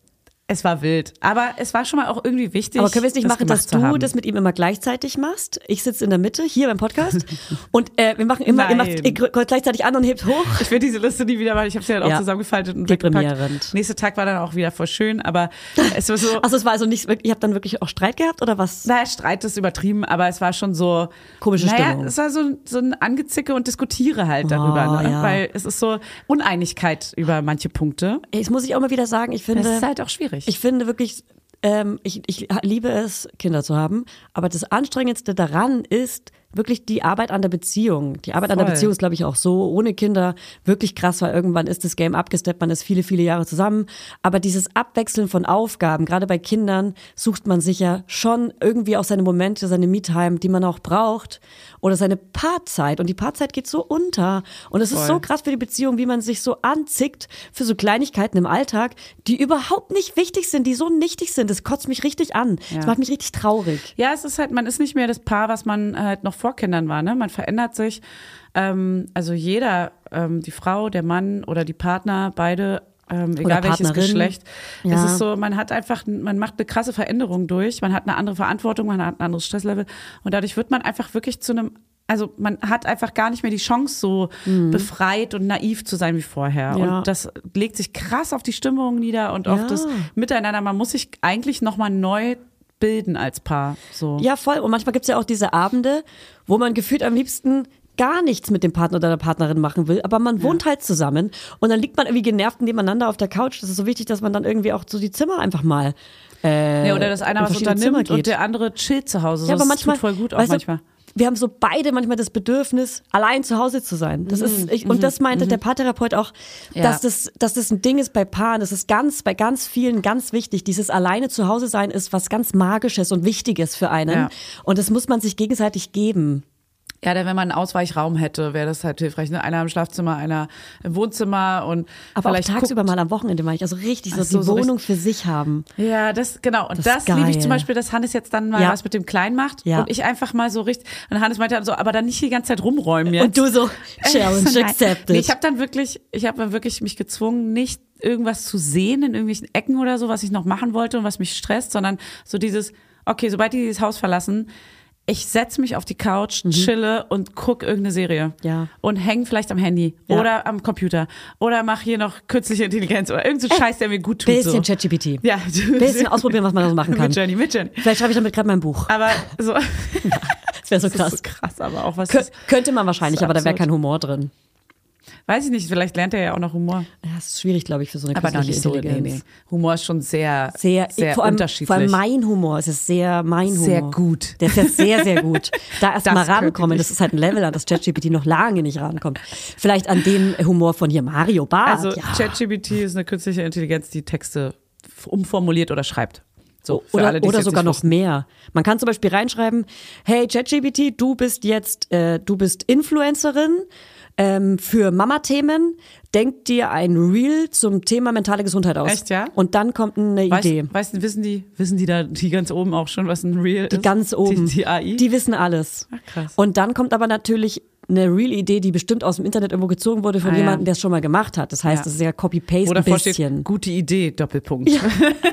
Es war wild, aber es war schon mal auch irgendwie wichtig. Aber können wir es nicht das machen, dass gemacht zu du haben. das mit ihm immer gleichzeitig machst? Ich sitze in der Mitte, hier beim Podcast und äh, wir machen immer, ihr macht Nein. ihr kreuzt gleichzeitig an und hebt hoch. Ich will diese Liste nie wieder, weil ich habe sie halt auch Ja. zusammengefaltet und weggepackt. Deprimierend. Nächster Tag war dann auch wieder voll schön, aber es war so, Also es war also nicht, wirklich- ihr habt dann wirklich auch Streit gehabt oder was? naja, Streit ist übertrieben, aber es war schon so Komische naja, Stimmung. es war so, so ein Angezicke und Diskutiere halt darüber, Oh, ne? ja. Weil es ist so Uneinigkeit über manche Punkte. Das muss ich auch mal wieder sagen, ich finde, Das ist halt auch schwierig. ich finde wirklich, ähm, ich, ich liebe es, Kinder zu haben, aber das Anstrengendste daran ist wirklich die Arbeit an der Beziehung. Die Arbeit an der Voll. Beziehung ist, glaube ich, auch so ohne Kinder wirklich krass, weil irgendwann ist das Game abgesteppt, man ist viele, viele Jahre zusammen. Aber dieses Abwechseln von Aufgaben, gerade bei Kindern, sucht man sich ja schon irgendwie auch seine Momente, seine Me-Time, die man auch braucht. Oder seine Paarzeit. Und die Paarzeit geht so unter. Und es ist Voll. so krass für die Beziehung, wie man sich so anzickt für so Kleinigkeiten im Alltag, die überhaupt nicht wichtig sind, die so nichtig sind. Das kotzt mich richtig an. Das Ja. macht mich richtig traurig. Ja, es ist halt, man ist nicht mehr das Paar, was man halt noch vor Kindern war, ne? Man verändert sich. Ähm, also jeder, ähm, die Frau, der Mann oder die Partner, beide, ähm, egal welches Partnerin. Geschlecht. Ja. Es ist so, man hat einfach, man macht eine krasse Veränderung durch, man hat eine andere Verantwortung, man hat ein anderes Stresslevel und dadurch wird man einfach wirklich zu einem, also man hat einfach gar nicht mehr die Chance, so befreit und naiv zu sein wie vorher. Mhm. Ja. Und das legt sich krass auf die Stimmung nieder und auf Ja. das Miteinander. Man muss sich eigentlich nochmal neu bilden als Paar. So. Ja, voll. Und manchmal gibt's ja auch diese Abende, wo man gefühlt am liebsten gar nichts mit dem Partner oder der Partnerin machen will, aber man wohnt halt zusammen und dann liegt man irgendwie genervt nebeneinander auf der Couch. Das ist so wichtig, dass man dann irgendwie auch so die Zimmer einfach mal äh, Ja, oder dass einer in was verschiedene Zimmer unternimmt und geht. der andere chillt zu Hause. Ja, aber das manchmal tut voll gut auch weißt du, manchmal. Wir haben so beide manchmal das Bedürfnis, allein zu Hause zu sein. Das ist, ich, und das meinte der Paartherapeut auch, Ja. dass das, dass das ein Ding ist bei Paaren. Das ist ganz, bei ganz vielen ganz wichtig. Dieses alleine zu Hause sein ist was ganz Magisches und Wichtiges für einen. Ja. Und das muss man sich gegenseitig geben. Ja, denn wenn man einen Ausweichraum hätte, wäre das halt hilfreich. Ne? Einer im Schlafzimmer, einer im Wohnzimmer und Aber vielleicht auch tagsüber guckt, mal am Wochenende mache ich. Also richtig so Ach so, die so Wohnung für sich haben. Ja, das, genau. Und Das das, ist liebe ich geil. zum Beispiel, dass Hannes jetzt dann mal Ja. was mit dem Kleinen macht Ja. und ich einfach mal so richtig, und Hannes meinte dann so, aber dann nicht die ganze Zeit rumräumen jetzt. Und du so, Challenge So, nein. accepted. Nee, ich habe dann wirklich, ich habe wirklich mich gezwungen, nicht irgendwas zu sehen in irgendwelchen Ecken oder so, was ich noch machen wollte und was mich stresst, sondern so dieses, okay, sobald die dieses Haus verlassen, ich setze mich auf die Couch, chille und gucke irgendeine Serie. Mhm. Ja. Und hänge vielleicht am Handy Ja. oder am Computer oder mache hier noch künstliche Intelligenz oder irgendein so Scheiß, der mir gut tut. Bisschen so. ChatGPT. Ja, Bisschen ausprobieren, was man da so machen kann. Mit Jenny, mit Jenny. Vielleicht schreibe ich damit gerade mein Buch. Aber so, Das wäre so das krass. ist so krass, aber auch was Kö ist, könnte man wahrscheinlich, das ist aber da wäre absurd. kein Humor drin. weiß ich nicht, vielleicht lernt er ja auch noch Humor. Ja, das ist schwierig, glaube ich, für so eine Aber noch künstliche nicht so, nee, Intelligenz. nee. Humor ist schon sehr, Sehr, sehr vor, allem, unterschiedlich. vor allem mein Humor, es ist sehr mein Humor. Sehr gut. Der ist ja sehr, sehr gut. Da erst Das mal könnte rankommen, ich. das ist halt ein Level, an das ChatGPT noch lange nicht rankommt. Vielleicht an den Humor von hier Mario Barth. Also ja. ChatGPT ist eine künstliche Intelligenz, die Texte umformuliert oder schreibt. So, für Oder, alle, die es oder jetzt sogar nicht noch wussten. mehr. Man kann zum Beispiel reinschreiben, hey ChatGPT, du bist jetzt, äh, du bist Influencerin ähm, für Mama-Themen. Denk dir ein Reel zum Thema mentale Gesundheit aus. Echt, ja? Und dann kommt eine Weißt, Idee. weißt du, wissen die, wissen die da, die ganz oben auch schon, was ein Real Die ist? ganz oben. Die, die A I? Die wissen alles. Ach, krass. Und dann kommt aber natürlich eine Real-Idee, die bestimmt aus dem Internet irgendwo gezogen wurde von Ah, ja. jemandem, der es schon mal gemacht hat. Das heißt, Ja. das ist ja Copy-Paste Oder ein davor steht, bisschen. gute Idee, Doppelpunkt. Ja.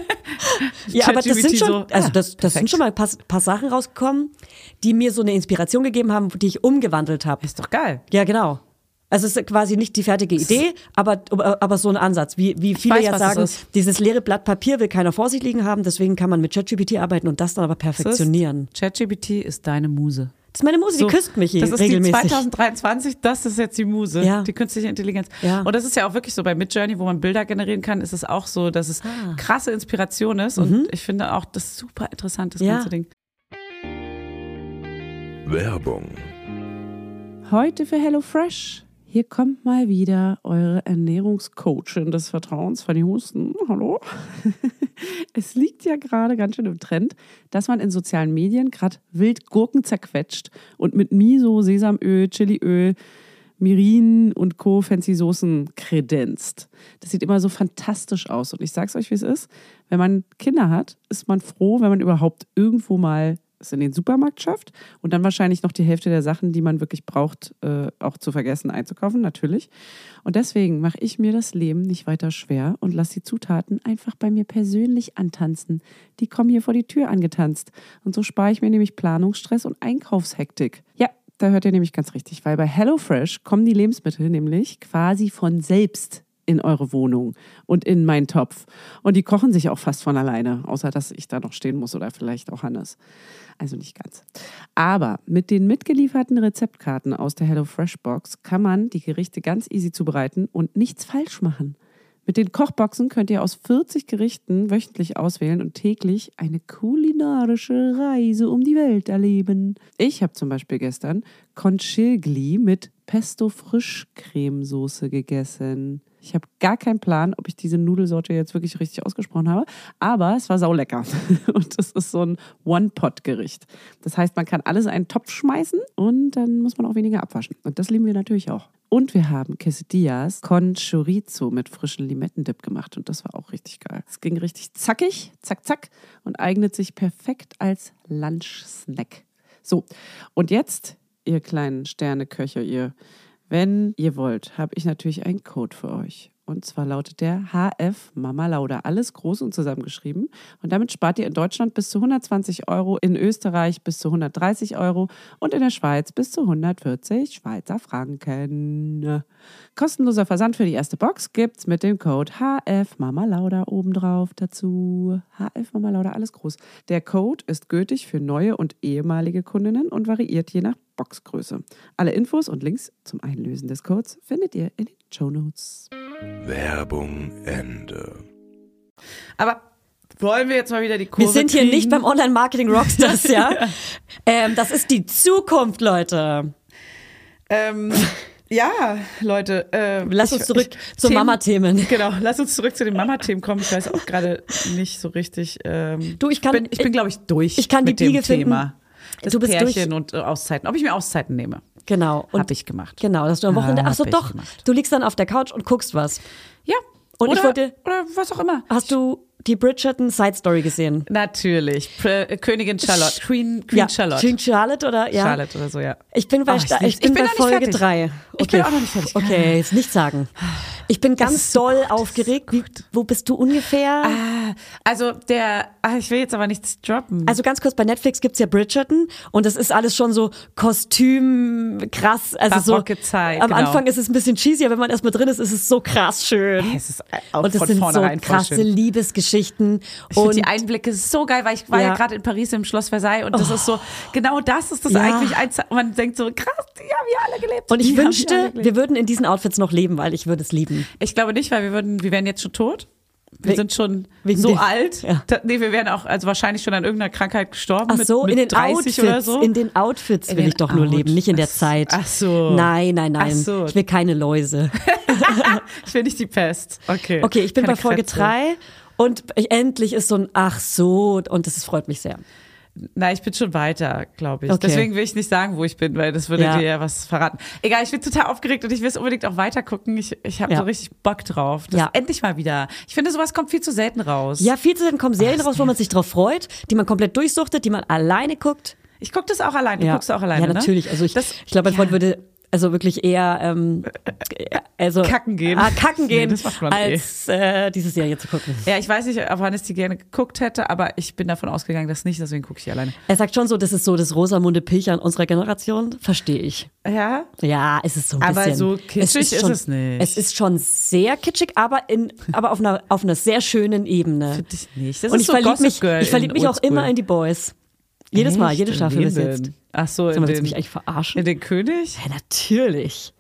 Ja, aber das sind ChatGPT schon, so, also ah, das, das perfekt. sind schon mal ein paar, paar Sachen rausgekommen, die mir so eine Inspiration gegeben haben, die ich umgewandelt habe. Ist doch geil. Ja, genau. Also es ist quasi nicht die fertige Idee, aber, aber so ein Ansatz. Wie, wie viele weiß, ja was es sagen, ist. dieses leere Blatt Papier will keiner vor sich liegen haben, deswegen kann man mit ChatGPT arbeiten und das dann aber perfektionieren. ChatGPT ist deine Muse. Das ist meine Muse, die küsst mich Das ist regelmäßig. die zwanzig dreiundzwanzig, das ist jetzt die Muse, Ja. die künstliche Intelligenz. Ja. Und das ist ja auch wirklich so bei Midjourney, wo man Bilder generieren kann, ist es auch so, dass es Ah. krasse Inspiration ist. Und ich finde auch das super interessant, das Ja. ganze Ding. Werbung. Heute für HelloFresh. Hier kommt mal wieder eure Ernährungscoachin des Vertrauens, Fanny Husten. Hallo. Es liegt ja gerade ganz schön im Trend, dass man in sozialen Medien gerade wild Gurken zerquetscht und mit Miso, Sesamöl, Chiliöl, Mirin und Co. fancy Soßen kredenzt. Das sieht immer so fantastisch aus. Und ich sag's euch, wie es ist. Wenn man Kinder hat, ist man froh, wenn man überhaupt irgendwo mal es in den Supermarkt schafft und dann wahrscheinlich noch die Hälfte der Sachen, die man wirklich braucht, äh, auch zu vergessen einzukaufen, natürlich. Und deswegen mache ich mir das Leben nicht weiter schwer und lasse die Zutaten einfach bei mir persönlich antanzen. Die kommen hier vor die Tür angetanzt. Und so spare ich mir nämlich Planungsstress und Einkaufshektik. Ja, da hört ihr nämlich ganz richtig, weil bei HelloFresh kommen die Lebensmittel nämlich quasi von selbst in eure Wohnung und in meinen Topf. Und die kochen sich auch fast von alleine, außer dass ich da noch stehen muss oder vielleicht auch Hannes. Also nicht ganz. Aber mit den mitgelieferten Rezeptkarten aus der HelloFresh-Box kann man die Gerichte ganz easy zubereiten und nichts falsch machen. Mit den Kochboxen könnt ihr aus vierzig Gerichten wöchentlich auswählen und täglich eine kulinarische Reise um die Welt erleben. Ich habe zum Beispiel gestern Conchigli mit Pesto-Frischcremesoße gegessen. Ich habe gar keinen Plan, ob ich diese Nudelsorte jetzt wirklich richtig ausgesprochen habe, aber es war saulecker. Und das ist so ein One-Pot-Gericht. Das heißt, man kann alles in einen Topf schmeißen und dann muss man auch weniger abwaschen. Und das lieben wir natürlich auch. Und wir haben Quesadillas con Chorizo mit frischen Limettendip gemacht und das war auch richtig geil. Es ging richtig zackig, zack, zack und eignet sich perfekt als Lunch-Snack. So, und jetzt, ihr kleinen Sterneköcher, ihr... Wenn ihr wollt, habe ich natürlich einen Code für euch. Und zwar lautet der H F Mama Lauda. Alles groß und zusammengeschrieben. Und damit spart ihr in Deutschland bis zu hundertzwanzig Euro, in Österreich bis zu hundertdreißig Euro und in der Schweiz bis zu hundertvierzig Schweizer Franken. Kostenloser Versand für die erste Box gibt's mit dem Code H F Mama Lauda obendrauf dazu. H F Mama Lauda, alles groß. Der Code ist gültig für neue und ehemalige Kundinnen und variiert je nach Boxgröße. Alle Infos und Links zum Einlösen des Codes findet ihr in den Shownotes. Werbung Ende. Aber wollen wir jetzt mal wieder die Kurve Wir sind hier kriegen? nicht beim Online-Marketing-Rockstars, ja? ähm, das ist die Zukunft, Leute. Ähm, ja, Leute. Äh, Lass ich, uns zurück ich, zu Themen, Mama-Themen. Genau, lass uns zurück zu den Mama-Themen kommen. Ich weiß auch gerade nicht so richtig. Ähm, Du, ich kann- bin, ich bin, glaube ich, durch ich kann die mit dem Biege finden. Thema. Das Du bist Pärchen durch. und äh, Auszeiten. Ob ich mir Auszeiten nehme. Genau. Und Habe ich gemacht. Genau, dass du am Wochenende, ach so, Hab ich doch, gemacht. du liegst dann auf der Couch und guckst was. Ja. Und oder, ich wollte- oder was auch immer. Hast du die Bridgerton Side Story gesehen? Natürlich. Pr- äh, Königin Charlotte. Queen, Queen ja. Charlotte. Queen Charlotte oder ja? Charlotte oder so, ja. Ich bin bei, Oh, ich Sta- lieb's. ich bin Ich bin bei noch nicht Folge fertig. drei. Okay. Ich bin auch noch nicht fertig. Okay, jetzt nicht sagen. Ich bin ganz ist so doll gut, das ist aufgeregt. Wie, wo bist du ungefähr? Ah, also der, ah, ich will jetzt aber nichts droppen. Also ganz kurz, bei Netflix gibt's ja Bridgerton und das ist alles schon so Kostüm, krass. Also so, Barocke Zeit, am genau. Anfang ist es ein bisschen cheesy, aber wenn man erstmal drin ist, ist es so krass schön. es ist auch Und es von sind so vornherein voll krasse schön. Liebesgeschichten. Ich finde Und die Einblicke so geil, weil ich war ja, Ja. gerade in Paris im Schloss Versailles und das ist so, genau das ist das Ja. eigentlich, ein, man denkt so, krass, die haben ja alle gelebt. Und ich Die haben ja alle wünschte, gelebt. wir würden in diesen Outfits noch leben, weil ich würde es lieben. Ich glaube nicht, weil wir würden, wir wären jetzt schon tot. Wir We- sind schon wegen so dem- alt. Ja. Da, nee, wir wären auch, also wahrscheinlich schon an irgendeiner Krankheit gestorben. Ach mit, so, mit in den dreißig Outfits, oder so. in den Outfits In will den ich doch nur Out- leben, nicht in der Ach so. Zeit. Ach so. Nein, nein, nein. Ach so. Ich will keine Läuse. Ich will nicht die Pest. Okay. Okay, ich bin Keine bei Folge Krätze. drei und endlich ist so ein Ach so und das freut mich sehr. Nein, ich bin schon weiter, glaube ich. Okay. Deswegen will ich nicht sagen, wo ich bin, weil das würde Ja. dir ja was verraten. Egal, ich bin total aufgeregt und ich will es unbedingt auch weiter gucken. Ich, ich habe Ja. so richtig Bock drauf. Das Ja. endlich mal wieder. Ich finde, sowas kommt viel zu selten raus. Ja, viel zu selten kommen Serien Ach, raus, wo man sich drauf freut, die man komplett durchsuchtet, die man alleine guckt. Ich gucke das auch allein. Du ja. guckst auch alleine, Ja, natürlich. Also ich, Das- ich glaube, mein ja. Freund würde also wirklich eher ähm, also Kacken gehen. Ah, kacken Nee, gehen, das macht man eh. als äh, diese Serie zu gucken. Ja, ich weiß nicht, ob Hannes die gerne geguckt hätte, aber ich bin davon ausgegangen, dass nicht, deswegen gucke ich die alleine. Er sagt schon so, das ist so das Rosamunde Pilcher unserer Generation. Verstehe ich. Ja? Ja, es ist so ein Aber bisschen. so kitschig ist schon, es nicht. Es ist schon sehr kitschig, aber in, aber auf einer, auf einer sehr schönen Ebene. Finde ich nicht. Das Und ist ich so verliebe Gossip mich, Girl ich verliebe in mich auch Oldschool. immer in die Boys. Jedes Mal, Echt? jede In Staffel wen bis jetzt. denn? Ach so, Sag in mal, willst du den, mich eigentlich verarschen? in den König? Ja, natürlich.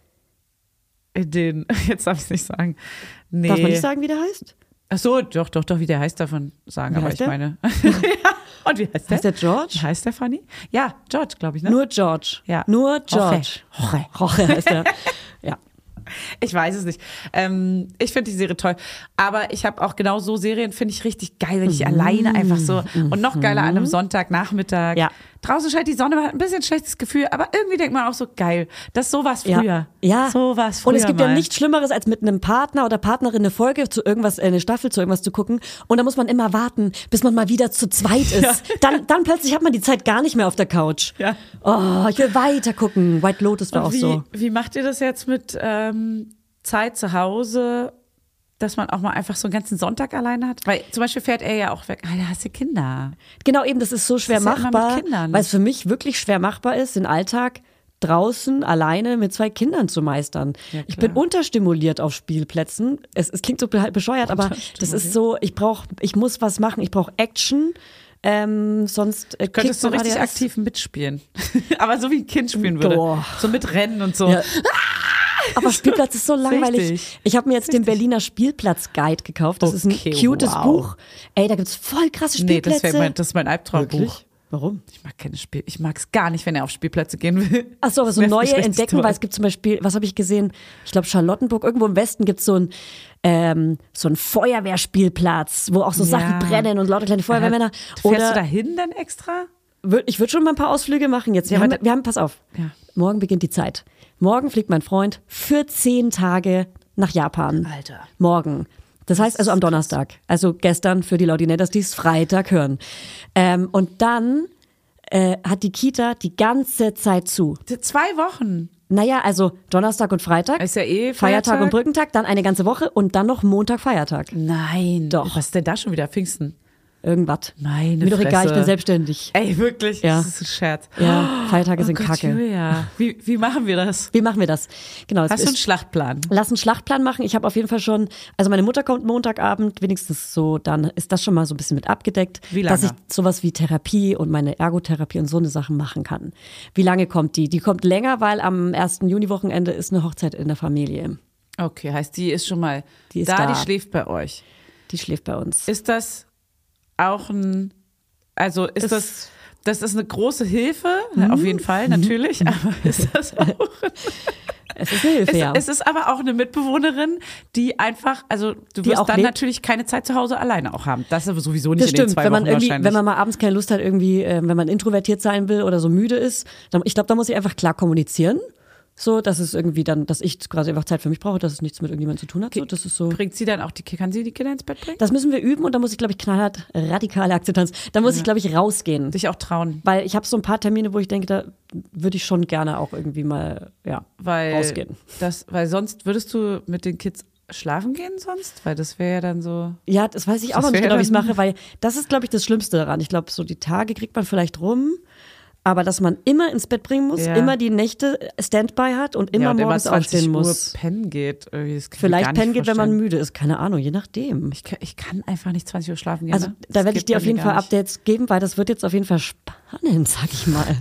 In den, jetzt darf ich es nicht sagen. Nee. Darf man nicht sagen, wie der heißt? Ach so, doch, doch, doch, wie der heißt davon sagen, Wie aber heißt ich der? meine. ja. Und wie heißt der? Heißt der George? Wie heißt der, Fanny? Ja, George, glaube ich, ne? Nur George. Ja. Nur George. Jorge. Jorge heißt er. Ja. Ich weiß es nicht. Ähm, ich finde die Serie toll. Aber ich habe auch genau so Serien, finde ich richtig geil, wenn ich die alleine einfach so. Und noch geiler an einem Sonntagnachmittag. Ja. draußen scheint die Sonne, man hat ein bisschen schlechtes Gefühl, aber irgendwie denkt man auch so, geil, das so war's früher. Ja. ja. So war's früher Und es gibt mal. ja nichts Schlimmeres, als mit einem Partner oder Partnerin eine Folge zu irgendwas, eine Staffel zu irgendwas zu gucken. Und da muss man immer warten, bis man mal wieder zu zweit ist. Ja. Dann, dann plötzlich hat man die Zeit gar nicht mehr auf der Couch. Ja. Oh, ich will weiter gucken. White Lotus war Und auch wie, so. Wie macht ihr das jetzt mit ähm, Zeit zu Hause, dass man auch mal einfach so einen ganzen Sonntag alleine hat? Weil zum Beispiel fährt er ja auch weg. Ah, da hast du Kinder. Genau, eben, das ist so schwer ist ja immer mit machbar, Kindern. weil es für mich wirklich schwer machbar ist, den Alltag draußen alleine mit zwei Kindern zu meistern. Ja, ich bin unterstimuliert auf Spielplätzen. Es, es klingt so be- bescheuert, aber das ist so, ich brauche, ich muss was machen, ich brauche Action. Ähm, sonst äh, Könntest du kriegt man richtig A D S. aktiv mitspielen. Aber so wie ein Kind spielen würde. Boah. So mit Rennen und so. Ja. Aber Spielplatz ist so langweilig. Richtig. Ich habe mir jetzt den Berliner Spielplatz-Guide gekauft. Das Okay, ist ein cutes wow. Buch. Ey, da gibt's voll krasse Nee, Spielplätze. das, wär mein, das ist mein Albtraumbuch. Wirklich? Warum? Ich mag keine Spiel. Ich mag es gar nicht, wenn er auf Spielplätze gehen will. Ach so, aber so Nervt neue mich richtig entdecken, doll. weil es gibt zum Beispiel, was habe ich gesehen? Ich glaube Charlottenburg, irgendwo im Westen gibt es so ein ähm, so ein Feuerwehrspielplatz, wo auch so Ja. Sachen brennen und lauter kleine Feuerwehrmänner. Fährst Oder du da hin dann extra? würd, ich würde schon mal ein paar Ausflüge machen jetzt. Wir, Ja, haben, aber da- wir haben, pass auf, Ja. morgen beginnt die Zeit. Morgen fliegt mein Freund für zehn Tage nach Japan. Alter. Morgen. Das heißt also am Donnerstag. Also gestern für die Laudinators, die es Freitag hören. Ähm, und dann äh, hat die Kita die ganze Zeit zu. Zwei Wochen. Naja, also Donnerstag und Freitag. Ist ja eh Feiertag Feiertag. und Brückentag, dann eine ganze Woche und dann noch Montag, Feiertag. Nein. Doch. Was ist denn da schon wieder? Pfingsten? Irgendwas. Meine Mir doch egal, ich Fresse. bin selbstständig. Ey, wirklich? Ja. Das ist ein Scherz. Ja, Feiertage Oh sind Gott, kacke. Julia. Wie, wie machen wir das? Wie machen wir das? Genau, es Hast du einen ist, Schlachtplan? lass einen Schlachtplan machen. Ich habe auf jeden Fall schon, also meine Mutter kommt Montagabend, wenigstens so, dann ist das schon mal so ein bisschen mit abgedeckt, Wie lange? dass ich sowas wie Therapie und meine Ergotherapie und so eine Sachen machen kann. Wie lange kommt die? Die kommt länger, weil am ersten Juni-Wochenende ist eine Hochzeit in der Familie. Okay, heißt, die ist schon mal Die ist da, da. die schläft bei euch. Die schläft bei uns. Ist das auch ein, also ist Ist- das, das ist eine große Hilfe, auf jeden Fall, natürlich, aber ist das auch, Es ist eine Hilfe, es, ja. es ist aber auch eine Mitbewohnerin, die einfach, also du Die wirst auch dann lebt. natürlich keine Zeit zu Hause alleine auch haben. Das ist aber sowieso nicht Das in den stimmt, zwei wenn man Wochen irgendwie, wahrscheinlich. wenn man mal abends keine Lust hat, irgendwie, äh, wenn man introvertiert sein will oder so müde ist, dann, ich glaube, da muss ich einfach klar kommunizieren. So, dass es irgendwie dann, dass ich quasi einfach Zeit für mich brauche, dass es nichts mit irgendjemandem zu tun hat. So, das ist so. Bringt sie dann auch die, kann sie die Kinder ins Bett bringen? Das müssen wir üben und da muss ich, glaube ich, knallhart radikale Akzeptanz. Da muss ich, glaube ich, rausgehen. Sich auch trauen, Weil ich habe so ein paar Termine, wo ich denke, da würde ich schon gerne auch irgendwie mal, ja, weil rausgehen. das, weil sonst würdest du mit den Kids schlafen gehen sonst? Weil das wäre ja dann so. Ja, das weiß ich auch Das noch nicht wäre genau, wie ich es dann- mache, weil das ist, glaube ich, das Schlimmste daran. Ich glaube, so die Tage kriegt man vielleicht rum, aber dass man immer ins Bett bringen muss, Ja. immer die Nächte Standby hat und immer ja, und morgens immer zwanzig aufstehen Uhr muss. pennen geht. Irgendwie, das kann ich mir Vielleicht gar nicht pennen geht, wenn man vorstellen. müde ist. Keine Ahnung, je nachdem. Ich kann, ich kann einfach nicht zwanzig Uhr schlafen gehen. Also ne? da Das werde ich geht dir bei auf mir jeden gar Fall nicht. Updates geben, weil das wird jetzt auf jeden Fall spannend, sag ich mal.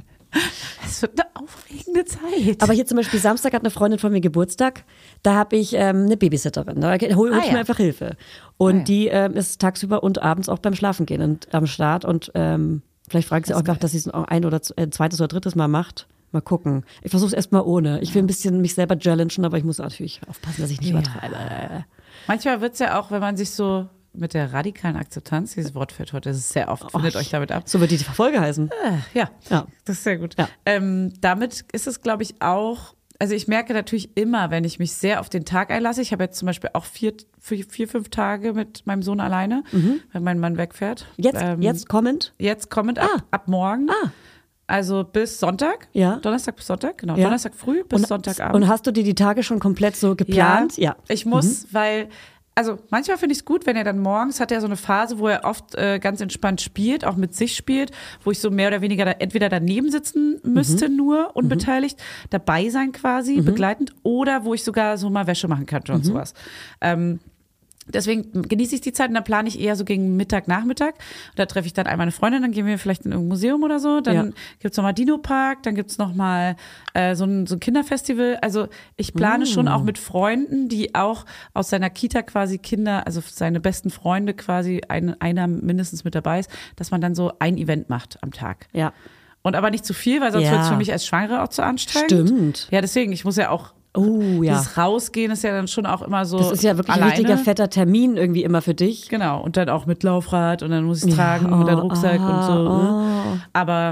Es wird eine aufregende Zeit. Aber hier zum Beispiel Samstag hat eine Freundin von mir Geburtstag. Da habe ich ähm, eine Babysitterin. Da hole hol Ah, ich ja. mir einfach Hilfe. Und Ah, ja. die ähm, ist tagsüber und abends auch beim Schlafen gehen und am Start. Und ähm, vielleicht fragt sie auch einfach, dass sie es ein oder z- ein zweites oder drittes Mal macht. Mal gucken. Ich versuche es erstmal ohne. Ich will ein bisschen mich selber challengen, aber ich muss natürlich aufpassen, dass ich nicht Ja. übertreibe. Manchmal wird es ja auch, wenn man sich so mit der radikalen Akzeptanz, dieses Wort fällt heute, das ist sehr oft, findet euch damit ab. So wird die Folge heißen. Äh, ja, Ja. das ist sehr gut. Ja. Ähm, damit ist es, glaube ich, auch, also ich merke natürlich immer, wenn ich mich sehr auf den Tag einlasse, ich habe jetzt zum Beispiel auch vier, vier, vier fünf Tage mit meinem Sohn alleine, weil mein Mann wegfährt. Jetzt, Ähm, jetzt kommend. Jetzt kommend ab, Ah. ab morgen. Ah. Also bis Sonntag. Ja. Donnerstag bis Sonntag, genau. Ja. Donnerstag früh bis Und, Sonntagabend. und hast du dir die Tage schon komplett so geplant? Ja. Ich muss, weil, also manchmal finde ich es gut, wenn er dann morgens hat er so eine Phase, wo er oft äh, ganz entspannt spielt, auch mit sich spielt, wo ich so mehr oder weniger da, entweder daneben sitzen müsste, nur unbeteiligt, dabei sein quasi, begleitend, oder wo ich sogar so mal Wäsche machen könnte und sowas. Ähm, Deswegen genieße ich die Zeit und dann plane ich eher so gegen Mittag, Nachmittag. Da treffe ich dann einmal eine Freundin, dann gehen wir vielleicht in irgendein Museum oder so. Dann Ja. gibt's nochmal Dino-Park, dann gibt's nochmal äh, so, ein, so ein Kinderfestival. Also ich plane schon auch mit Freunden, die auch aus seiner Kita quasi Kinder, also seine besten Freunde quasi, ein, einer mindestens mit dabei ist, dass man dann so ein Event macht am Tag. Ja. Und aber nicht zu viel, weil sonst Ja. wird es für mich als Schwangere auch zu anstrengend. Stimmt. Ja, deswegen, ich muss ja auch, Oh ja. dieses Rausgehen ist ja dann schon auch immer so Das ist ja wirklich alleine. ein richtiger fetter Termin irgendwie immer für dich. Genau, und dann auch mit Laufrad und dann muss ich es tragen und dann Rucksack ah, und so. oh. Ne? Aber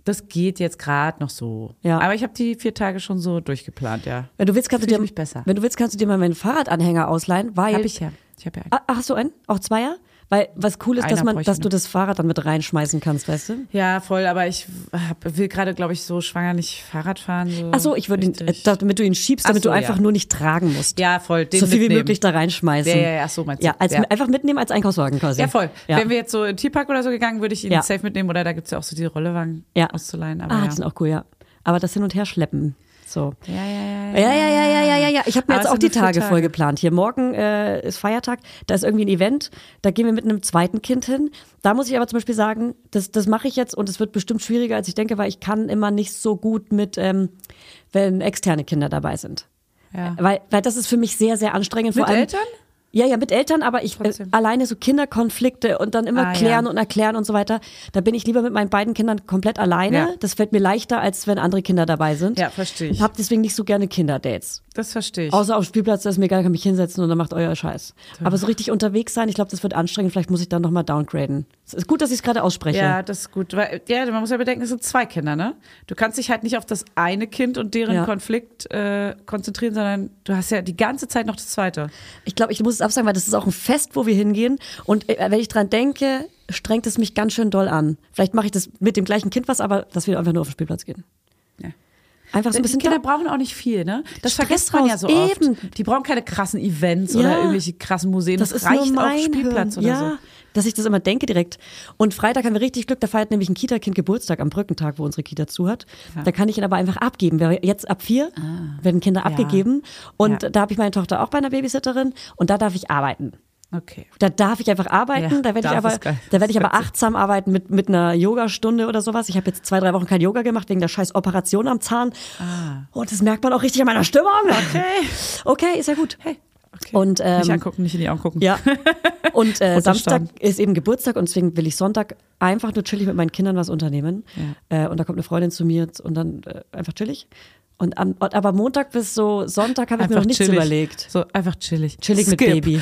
Das geht jetzt gerade noch so. Ja. Aber ich habe die vier Tage schon so durchgeplant, ja. Wenn du willst, kannst du Fühl dir, ich mich besser. wenn du willst, kannst du dir mal meinen Fahrradanhänger ausleihen, weil. Hab ich ja. Ich habe ja einen. Ah, hast du einen? Auch Zweier? Weil was cool ist, dass Einer man, bräuchte dass du noch. das Fahrrad dann mit reinschmeißen kannst, weißt du? Ja, voll, aber ich hab, will gerade, glaube ich, so schwanger nicht Fahrrad fahren. So Ach so, ich würde ihn, äh, richtig. damit du ihn schiebst, damit Ach so, du einfach ja. nur nicht tragen musst. Ja, voll. Den so viel mitnehmen. wie möglich da reinschmeißen. Ja, ja, ja, ach so meinst du. Ja, als, ja. einfach mitnehmen als Einkaufswagen quasi. Ja, voll. Ja. Wenn wir jetzt so in den Tierpark oder so gegangen, würde ich ihn Ja. safe mitnehmen. Oder da gibt es ja auch so diese Rollewagen Ja. auszuleihen. Aber Ah, ja. die sind auch cool, ja. Aber das Hin- und Herschleppen, so. Ja, ja, ja. Ja, ja, ja, ja, ja, ja, ja. Ich habe mir Aber jetzt es auch sind die nur vier Tage Tage. voll geplant. Hier morgen äh, ist Feiertag, da ist irgendwie ein Event, da gehen wir mit einem zweiten Kind hin. Da muss ich aber zum Beispiel sagen, das, das mache ich jetzt und es wird bestimmt schwieriger, als ich denke, weil ich kann immer nicht so gut mit, ähm, wenn externe Kinder dabei sind. Ja. Weil, weil das ist für mich sehr, sehr anstrengend. Mit vor allem, Eltern? Ja, ja, mit Eltern, aber ich äh, Trotzdem. alleine so Kinderkonflikte und dann immer Ah, klären ja. und erklären und so weiter. Da bin ich lieber mit meinen beiden Kindern komplett alleine. Ja. Das fällt mir leichter, als wenn andere Kinder dabei sind. Ja, verstehe ich. Ich habe deswegen nicht so gerne Kinderdates. Das verstehe ich. Außer auf dem Spielplatz, da ist mir egal, kann mich hinsetzen und dann macht euer Scheiß. Aber so richtig unterwegs sein, ich glaube, das wird anstrengend. Vielleicht muss ich dann nochmal downgraden. Es ist gut, dass ich es gerade ausspreche. Ja, das ist gut. Weil, ja, man muss ja bedenken, es sind zwei Kinder, ne? Du kannst dich halt nicht auf das eine Kind und deren Ja. Konflikt äh, konzentrieren, sondern du hast ja die ganze Zeit noch das zweite. Ich glaube, ich muss es absagen, weil das ist auch ein Fest, wo wir hingehen. Und äh, wenn ich dran denke, strengt es mich ganz schön doll an. Vielleicht mache ich das mit dem gleichen Kind was, aber dass wir einfach nur auf den Spielplatz gehen. Ja. Einfach so ein Die bisschen Kinder da- brauchen auch nicht viel, ne? Das Stress vergisst man ja raus. so oft. Eben. Die brauchen keine krassen Events Ja. oder irgendwelche krassen Museen. Das Das, ist reicht nur auch mein Spielplatz Hirn. oder Ja, so. dass ich das immer denke direkt. Und Freitag haben wir richtig Glück, da feiert nämlich ein Kita-Kind Geburtstag am Brückentag, wo unsere Kita zu hat. Da kann ich ihn aber einfach abgeben. Wir- Jetzt ab vier werden Kinder abgegeben. Und Ja. da habe ich meine Tochter auch bei einer Babysitterin und da darf ich arbeiten. Okay. Da darf ich einfach arbeiten, Ja, da werde ich darf aber, ist geil. da werde ich Das aber achtsam arbeiten mit, mit einer Yogastunde oder sowas. Ich habe jetzt zwei, drei Wochen kein Yoga gemacht wegen der scheiß Operation am Zahn. Und das merkt man auch richtig an meiner Stimmung. Okay. Okay, ist ja gut. Hey. Okay. Und, ähm, nicht angucken, nicht in die Augen gucken. Ja. Und äh, Samstag Unterstand. ist eben Geburtstag und deswegen will ich Sonntag einfach nur chillig mit meinen Kindern was unternehmen. Äh, und da kommt eine Freundin zu mir und dann äh, einfach chillig. Und am, aber Montag bis so Sonntag habe ich mir noch nichts chillig. überlegt. So, einfach chillig. Chillig mit Skip. Baby.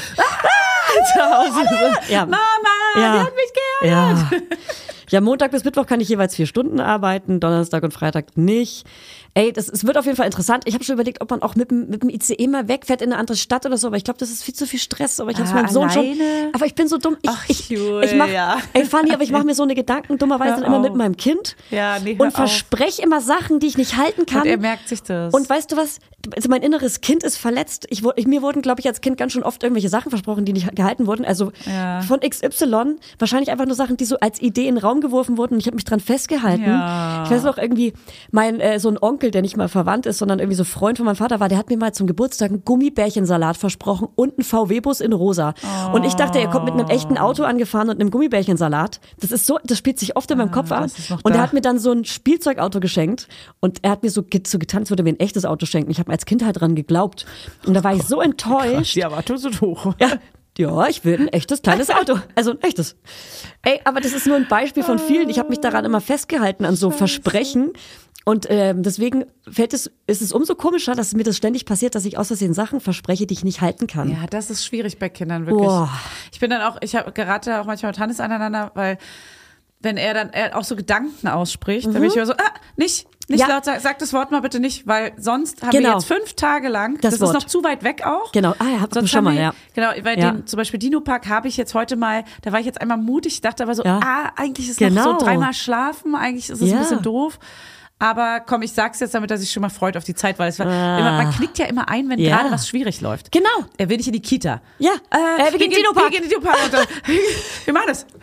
Zu Hause. Ja. Mama, Ja. die hat mich geärgert. Ja. Ja, Montag bis Mittwoch kann ich jeweils vier Stunden arbeiten, Donnerstag und Freitag nicht. Ey, das, es wird auf jeden Fall interessant. Ich habe schon überlegt, ob man auch mit, dem- mit dem I C E mal wegfährt in eine andere Stadt oder so, aber ich glaube, das ist viel zu viel Stress. Aber ich habe es Ah, meinem Sohn schon. alleine? Aber ich bin so dumm. Ich, Ach, ich, Julia. ich mach, ey, Fanny, aber ich mache mir so eine Gedanken dummerweise Hör dann immer auf. mit meinem Kind Ja, nee, hör und verspreche immer Sachen, die ich nicht halten kann. Und er merkt sich das. Und weißt du was? Also mein inneres Kind ist verletzt. Ich, wurde- ich, mir wurden, glaube ich, als Kind ganz schön oft irgendwelche Sachen versprochen, die nicht gehalten wurden. Also Ja. von X Y. Wahrscheinlich einfach nur Sachen, die so als Idee in den Raum geworfen wurden. Und ich habe mich dran festgehalten. Ja. Ich weiß noch irgendwie, mein äh, so ein Onkel, der nicht mal verwandt ist, sondern irgendwie so Freund von meinem Vater war, der hat mir mal zum Geburtstag einen Gummibärchensalat versprochen und einen V W-Bus in rosa. Und ich dachte, er kommt mit einem echten Auto angefahren und einem Gummibärchensalat. Das ist so, das spielt sich oft in meinem Kopf ab. das ist noch Und er da. hat mir dann so ein Spielzeugauto geschenkt und er hat mir so, ge- so getan, als würde er mir ein echtes Auto schenken. Ich habe als Kind halt dran geglaubt. Und da war ich so enttäuscht. die Erwartungen sind hoch. Ja, ja, ich will ein echtes kleines Auto. Also ein echtes. Ey, aber das ist nur ein Beispiel von vielen. Ich habe mich daran immer festgehalten, an so Versprechen. Und ähm, deswegen fällt es, ist es umso komischer, dass mir das ständig passiert, dass ich aus Versehen Sachen verspreche, die ich nicht halten kann. Ja, das ist schwierig bei Kindern, wirklich. Boah. Ich bin dann auch, ich hab, gerate auch manchmal mit Hannes aneinander, weil wenn er dann er auch so Gedanken ausspricht, dann bin ich immer so, ah, nicht, nicht Ja. laut, sag, sag das Wort mal bitte nicht, weil sonst haben Genau. wir jetzt fünf Tage lang, Das das, Wort. ist noch zu weit weg auch. Genau, ah ja, hab Sonst schon haben mal, wir, ja. Genau, weil Ja. den, zum Beispiel Dino-Park habe ich jetzt heute mal, da war ich jetzt einmal mutig, dachte aber so, Ja. ah, eigentlich ist Genau. noch so dreimal schlafen, eigentlich ist es Ja. ein bisschen doof. Aber komm, ich sag's jetzt, damit er sich schon mal freut auf die Zeit, weil es war, Ah. immer, man knickt ja immer ein, wenn Ja. gerade was schwierig läuft. Genau. Er will nicht in die Kita. Ja. Äh, wir gehen in den Dino-Park. Wir gehen in den Dino-Park. Und dann, wir machen das.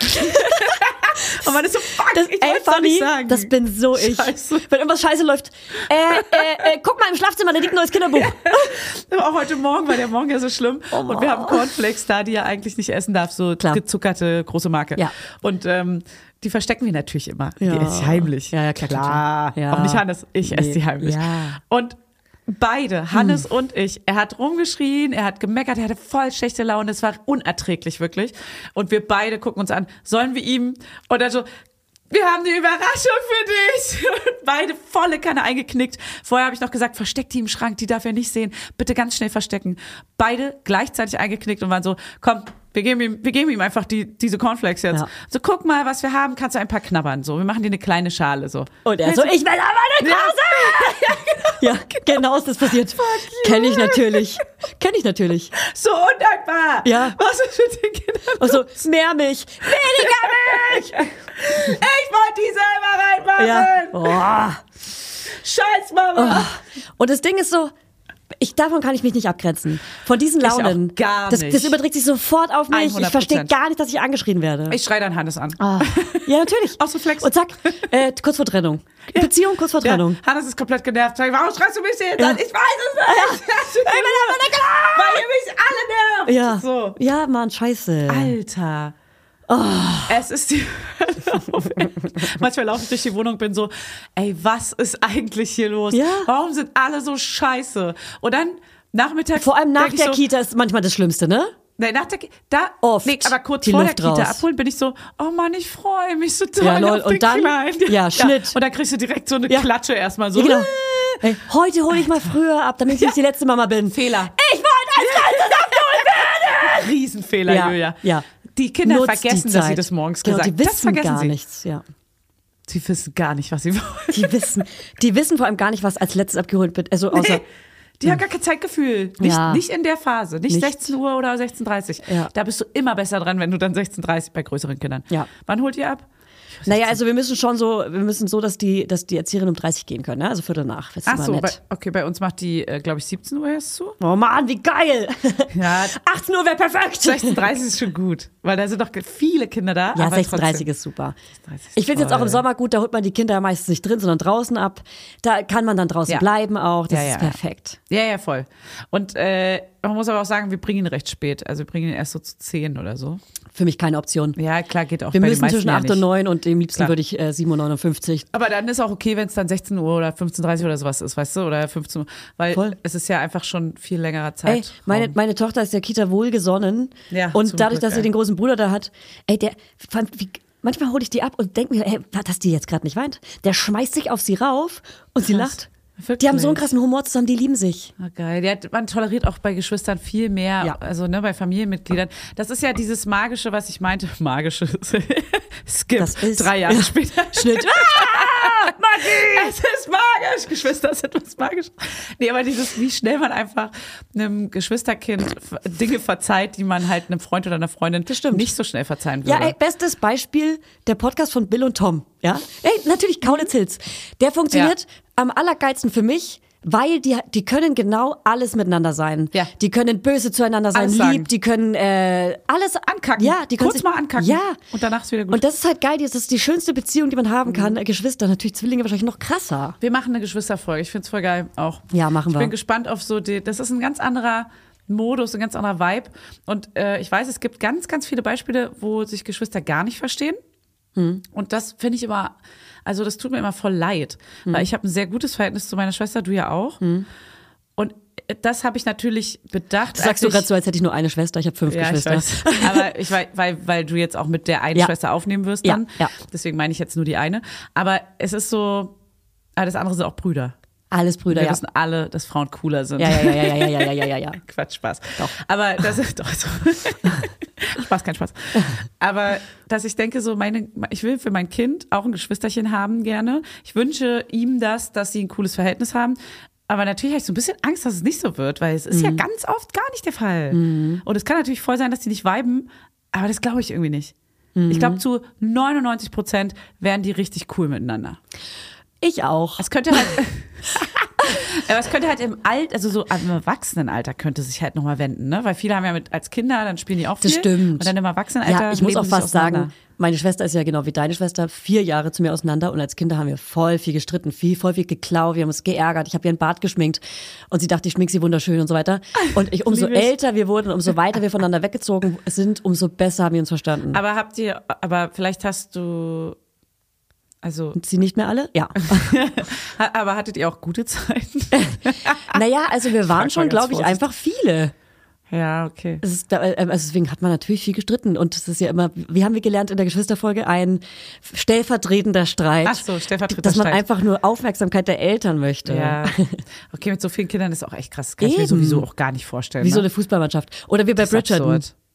Und man ist so, fuck, Das, ich ey, wollt's doch Fanny, nicht sagen. das bin so ich. Scheiße. Wenn irgendwas scheiße läuft. Äh, äh, äh, guck mal im Schlafzimmer, da liegt ein neues Kinderbuch. Auch heute Morgen war der Morgen ja so schlimm. Und wir haben Cornflakes da, die er eigentlich nicht essen darf, so Klar. gezuckerte große Marke. Ja. Und ähm, die verstecken wir natürlich immer. Ja. Die esse ich heimlich. Ja, ja, klar, klar, klar. klar. Ja. Auch nicht Hannes, ich esse Nee. die heimlich. Ja. Und beide, Hannes und ich, er hat rumgeschrien, er hat gemeckert, er hatte voll schlechte Laune, es war unerträglich wirklich. Und wir beide gucken uns an, sollen wir ihm? Und er so, wir haben eine Überraschung für dich. Und beide volle Kanne eingeknickt. Vorher habe ich noch gesagt, versteck die im Schrank, die darf er nicht sehen. Bitte ganz schnell verstecken. Beide gleichzeitig eingeknickt und waren so, komm, Wir geben ihm, wir geben ihm einfach die, diese Cornflakes jetzt. Ja. So, guck mal, was wir haben, kannst du ein paar knabbern. So, wir machen dir eine kleine Schale. So. Und er so, ich will aber eine Pause! Ja, genau ist das passiert. Kenn ich natürlich. Kenn ich natürlich. So undankbar. Ja. Was ist mit den Kindern? Und so, mehr Milch, weniger Milch! Ich wollte die selber reinmachen. Ja. Oh. Scheiß Mama. Oh. Und das Ding ist so, ich, davon kann ich mich nicht abgrenzen. Von diesen Launen. Ich auch gar das, nicht. das überträgt sich sofort auf mich. hundert Prozent. Ich verstehe gar nicht, dass ich angeschrien werde. Ich schreie dann Hannes an. Oh. Ja, natürlich. Auch so flex. Und zack, äh, kurz vor Trennung. Ja. Beziehung kurz vor Trennung. Ja, Hannes ist komplett genervt. Sag ich, warum schreist du mich jetzt Ja. an? Ich weiß es nicht. Ich bin aber klar. Weil ihr mich alle nervt. Ja. So. Ja, Mann, scheiße. Alter. Oh. Es ist die Manchmal laufe ich durch die Wohnung und bin so, ey, was ist eigentlich hier los? Ja. Warum sind alle so scheiße? Und dann nachmittags. Vor allem nach denk ich der so, Kita ist manchmal das Schlimmste, ne? Nee, nach der Ki- da, Oft. Nee, aber kurz Die vor Luft der Kita raus. abholen bin ich so, oh Mann, ich freue mich so toll Ja, lol. auf Und den dann- Kleinen. ja, Schnitt. Und dann kriegst du direkt so eine Ja. Klatsche erstmal so. Ja, genau. Ey, heute hole ich mal früher ab, damit ich nicht die letzte Mama bin. Fehler. Ich wollte als Ganzes abgeholt werden! Riesenfehler, Ja, Julia. ja. Die Kinder Nutzt vergessen, die dass sie Zeit. das morgens Genau, gesagt haben. die Das wissen vergessen gar sie. nichts, ja. Sie wissen gar nicht, was sie wollen. Die wissen, die wissen vor allem gar nicht, was als letztes abgeholt wird. Also außer, Nee, die haben gar kein Zeitgefühl. Nicht, Ja. nicht in der Phase. Nicht, Nicht. sechzehn Uhr oder sechzehn Uhr dreißig. Ja. Da bist du immer besser dran, wenn du dann sechzehn Uhr dreißig bei größeren Kindern. Ja. Wann holt ihr ab? naja, also wir müssen schon so, wir müssen so, dass die, dass die Erzieherin um dreißig gehen können, ne? Also Viertel nach. Das ist Ach immer so, bei, nett. okay, bei uns macht die, äh, glaube ich, siebzehn Uhr erst zu. Oh Mann, wie geil! Ja. achtzehn Uhr wäre perfekt! sechzehn Uhr dreißig ist schon gut, weil da sind doch viele Kinder da. Ja, aber sechzehn Uhr dreißig trotzdem. ist super. sechzehn Uhr dreißig ist Ich finde es jetzt auch im toll. Sommer gut, da holt man die Kinder meistens nicht drin, sondern draußen ab. Da kann man dann draußen Ja. bleiben auch. Das Ja, ja, ist ja. perfekt. Ja, ja, voll. Und äh, man muss aber auch sagen, wir bringen ihn recht spät. Also wir bringen ihn erst so zu zehn oder so. Für mich keine Option. Ja, klar, geht auch Wir bei den müssen meisten zwischen ja acht nicht. und neun und am liebsten Klar. würde ich äh, sieben Uhr neunundfünfzig. Aber dann ist auch okay, wenn es dann sechzehn Uhr oder fünfzehn Uhr dreißig oder sowas ist, weißt du? Oder fünfzehn Uhr. Weil Voll. es ist ja einfach schon viel längerer Ey, Zeit. meine, meine Tochter ist der Kita wohlgesonnen. Ja, und zum dadurch, Glück, dass sie ey. den großen Bruder da hat, ey, der, wie, manchmal hole ich die ab und denke mir, ey, dass die jetzt gerade nicht weint. Der schmeißt sich auf sie rauf und sie Krass. lacht. Wirklich? Die haben so einen krassen Humor zusammen, die lieben sich. Ah, geil. Ja, man toleriert auch bei Geschwistern viel mehr, Ja. also ne, bei Familienmitgliedern. Das ist ja dieses Magische, was ich meinte. Magische. Skip. Das ist- Drei Jahre ja. später. Schnitt. Ah, Magie! Es ist magisch. Geschwister sind was magisch. Nee, aber dieses, wie schnell man einfach einem Geschwisterkind Dinge verzeiht, die man halt einem Freund oder einer Freundin Das stimmt. nicht so schnell verzeihen würde. Ja, ey, bestes Beispiel, der Podcast von Bill und Tom. Ja, ey, natürlich Kaulitz Hills. Der funktioniert am allergeilsten für mich, weil die, die können genau alles miteinander sein. Ja. Die können böse zueinander sein, Alles lieb, sagen. die können äh, alles Ankacken. Ja, die können Kurz sich- mal ankacken. Ja. Und danach ist wieder gut. Und das ist halt geil, das ist die schönste Beziehung, die man haben kann. Äh, Geschwister, natürlich Zwillinge wahrscheinlich noch krasser. Wir machen eine Geschwisterfolge. Ich find's voll geil auch. Ja, machen Ich wir. bin gespannt auf so die, das ist ein ganz anderer Modus, ein ganz anderer Vibe. Und äh, ich weiß, es gibt ganz, ganz viele Beispiele, wo sich Geschwister gar nicht verstehen. Hm. Und das finde ich immer, also das tut mir immer voll leid. Hm. Weil ich habe ein sehr gutes Verhältnis zu meiner Schwester, du ja auch. Und das habe ich natürlich bedacht. Das sagst als du ich- gerade so, als hätte ich nur eine Schwester, ich habe fünf ja, ich Geschwister. weiß. Aber ich weiß, weil, weil du jetzt auch mit der einen Ja. Schwester aufnehmen wirst Ja, dann. ja. Deswegen meine ich jetzt nur die eine. Aber es ist so, aber das andere sind auch Brüder. Alles Brüder, Wir ja. wissen alle, dass Frauen cooler sind. Ja, ja, ja, ja, ja, ja, ja, ja, ja, ja. Quatsch, Spaß. Doch. Aber das ist doch so. Spaß, kein Spaß. Aber dass ich denke, so meine, ich will für mein Kind auch ein Geschwisterchen haben gerne. Ich wünsche ihm das, dass sie ein cooles Verhältnis haben. Aber natürlich habe ich so ein bisschen Angst, dass es nicht so wird, weil es ist ja ganz oft gar nicht der Fall. Und es kann natürlich voll sein, dass die nicht viben, aber das glaube ich irgendwie nicht. Ich glaube, zu neunundneunzig Prozent wären die richtig cool miteinander. Ich auch. Es könnte halt, aber es könnte halt im Alt, also so im Erwachsenenalter könnte sich halt nochmal wenden, ne? Weil viele haben ja mit als Kinder, dann spielen die auch viel. Das stimmt. Und dann im Erwachsenenalter. Ja, ich muss leben auch sie fast sich auseinander. sagen, meine Schwester ist ja genau wie deine Schwester vier Jahre zu mir auseinander und als Kinder haben wir voll viel gestritten, viel, voll viel geklaut, wir haben uns geärgert, ich habe ihren Bart geschminkt und sie dachte, ich schmink sie wunderschön und so weiter. Und ich, umso Lieb ich. älter wir wurden, umso weiter wir voneinander weggezogen sind, umso besser haben wir uns verstanden. Aber habt ihr, aber vielleicht hast du, also, Sie nicht mehr alle? Ja. ha- aber hattet ihr auch gute Zeiten? Naja, also wir waren mal schon, ganz glaube ich, vorsichtig. einfach viele. Ja, okay. Es ist, da- äh, also deswegen hat man natürlich viel gestritten und es ist ja immer, wie haben wir gelernt in der Geschwisterfolge, ein stellvertretender Streit. Ach so, stellvertretender Dass man Streit. einfach nur Aufmerksamkeit der Eltern möchte. Ja. Okay, mit so vielen Kindern ist auch echt krass. Das kann ich mir Eben. sowieso auch gar nicht vorstellen. Wie so ne? eine Fußballmannschaft. Oder wie bei Das ist Bridgerton. absurd.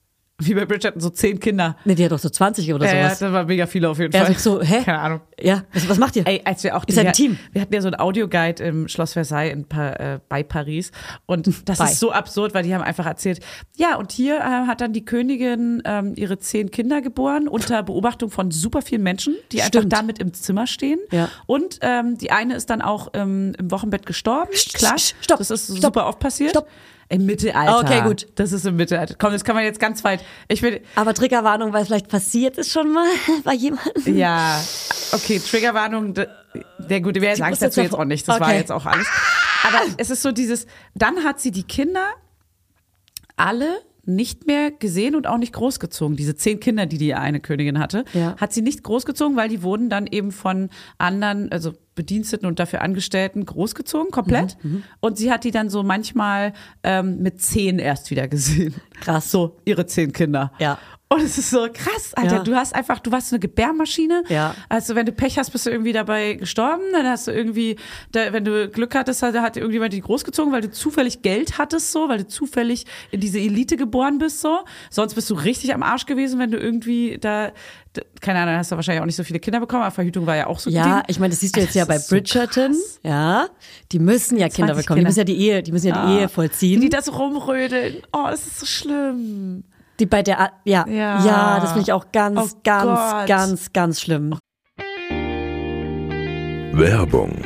wie bei Bridgerton, so zehn Kinder. Nee, die hat doch so zwanzig oder Ja, ja, sowas. das waren mega viele auf jeden Ja, Fall. so, hä? Keine Ahnung. Ja, was, was macht ihr? Ey, als wir auch Ihr seid ein wir- Team. Wir hatten ja so einen Audioguide im Schloss Versailles in pa äh, bei Paris und das Bei. ist so absurd, weil die haben einfach erzählt, ja, und hier äh, hat dann die Königin ähm, ihre zehn Kinder geboren unter Beobachtung von super vielen Menschen, die Stimmt. einfach damit im Zimmer stehen. Ja. Und ähm, die eine ist dann auch ähm, im Wochenbett gestorben. Klar, Stopp, das ist stopp, super oft passiert. stopp. Im Mittelalter. Okay, gut. Das ist im Mittelalter. Komm, das kann man jetzt ganz weit. Ich will, Aber Triggerwarnung, weil vielleicht passiert es schon mal bei jemandem. ja, okay, Triggerwarnung, d- der gute, wir sagen es muss jetzt dazu jetzt noch- auch nicht, das war okay. jetzt auch alles. Aber es ist so dieses, dann hat sie die Kinder alle nicht mehr gesehen und auch nicht großgezogen. Diese zehn Kinder, die die eine Königin hatte, Ja. hat sie nicht großgezogen, weil die wurden dann eben von anderen, also Bediensteten und dafür Angestellten großgezogen, komplett. Mhm, Und sie hat die dann so manchmal ähm, mit zehn erst wieder gesehen. Krass. So, ihre zehn Kinder. Ja. Und es ist so krass, Alter. Ja. Du hast einfach, du warst eine Gebärmaschine. Ja. Also wenn du Pech hast, bist du irgendwie dabei gestorben. Dann hast du irgendwie, da, wenn du Glück hattest, hat, hat irgendjemand die großgezogen, weil du zufällig Geld hattest, so, weil du zufällig in diese Elite geboren bist, so. Sonst bist du richtig am Arsch gewesen, wenn du irgendwie da, da keine Ahnung, hast du wahrscheinlich auch nicht so viele Kinder bekommen, aber Verhütung war ja auch so ein Ja, Ding. ich meine, das siehst du jetzt ja bei Das ist so Bridgerton. krass. Ja, die müssen ja Kinder zwanzig bekommen. Die Kinder. müssen ja die Ehe, die müssen ja die Ah. Ehe vollziehen. Die das rumrödeln. Oh, das ist so schlimm. Die bei der, ja, ja, Ja. das finde ich auch ganz, Oh ganz, Gott. ganz, ganz schlimm. Werbung.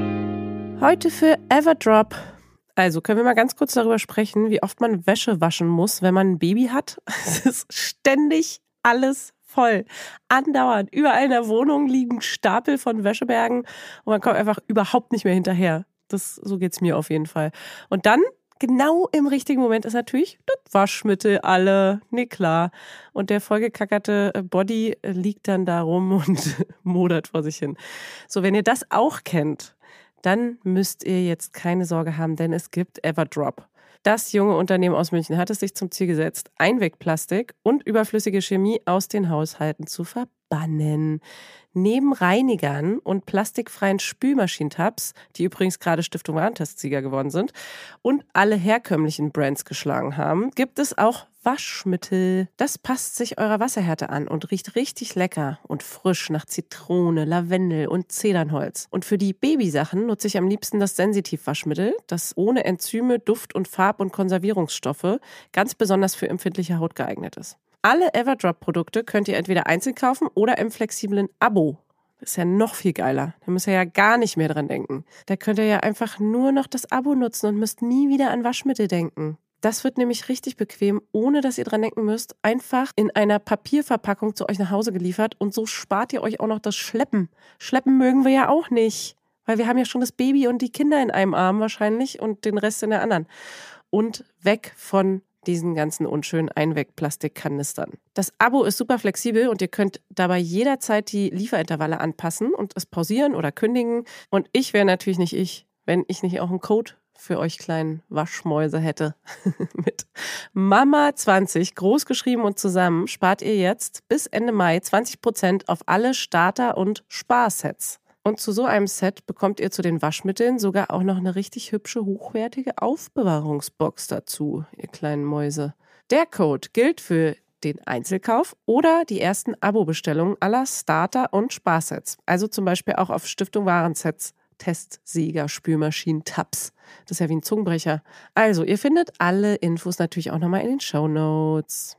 Heute für Everdrop. Also können wir mal ganz kurz darüber sprechen, wie oft man Wäsche waschen muss, wenn man ein Baby hat. Es ist ständig alles voll. Andauernd. Überall in der Wohnung liegen Stapel von Wäschebergen und man kommt einfach überhaupt nicht mehr hinterher. Das, so geht's mir auf jeden Fall. Und dann, genau im richtigen Moment, ist natürlich das Waschmittel alle. Nee, klar. Und der vollgekackerte Body liegt dann da rum und modert vor sich hin. So, wenn ihr das auch kennt, dann müsst ihr jetzt keine Sorge haben, denn es gibt Everdrop. Das junge Unternehmen aus München hat es sich zum Ziel gesetzt, Einwegplastik und überflüssige Chemie aus den Haushalten zu verbannen. Neben Reinigern und plastikfreien Spülmaschinentabs, die übrigens gerade Stiftung Warentest-Sieger geworden sind und alle herkömmlichen Brands geschlagen haben, gibt es auch Waschmittel. Das passt sich eurer Wasserhärte an und riecht richtig lecker und frisch nach Zitrone, Lavendel und Zedernholz. Und für die Babysachen nutze ich am liebsten das Sensitiv-Waschmittel, das ohne Enzyme, Duft- und Farb- und Konservierungsstoffe ganz besonders für empfindliche Haut geeignet ist. Alle Everdrop-Produkte könnt ihr entweder einzeln kaufen oder im flexiblen Abo. Das ist ja noch viel geiler. Da müsst ihr ja gar nicht mehr dran denken. Da könnt ihr ja einfach nur noch das Abo nutzen und müsst nie wieder an Waschmittel denken. Das wird nämlich richtig bequem, ohne dass ihr dran denken müsst. Einfach in einer Papierverpackung zu euch nach Hause geliefert und so spart ihr euch auch noch das Schleppen. Schleppen mögen wir ja auch nicht, weil wir haben ja schon das Baby und die Kinder in einem Arm wahrscheinlich und den Rest in der anderen. Und weg von diesen ganzen unschönen Einwegplastikkanistern. Das Abo ist super flexibel und ihr könnt dabei jederzeit die Lieferintervalle anpassen und es pausieren oder kündigen. Und ich wäre natürlich nicht ich, wenn ich nicht auch einen Code für euch kleinen Waschmäuse hätte. Mit Mama zwanzig, großgeschrieben und zusammen, spart ihr jetzt bis Ende Mai zwanzig Prozent auf alle Starter- und Sparsets. Und zu so einem Set bekommt ihr zu den Waschmitteln sogar auch noch eine richtig hübsche, hochwertige Aufbewahrungsbox dazu, ihr kleinen Mäuse. Der Code gilt für den Einzelkauf oder die ersten Abo-Bestellungen aller Starter- und Sparsets. Also zum Beispiel auch auf Stiftung Warensets, Testsieger, Spülmaschinen, Tabs. Das ist ja wie ein Zungenbrecher. Also, ihr findet alle Infos natürlich auch nochmal in den Shownotes.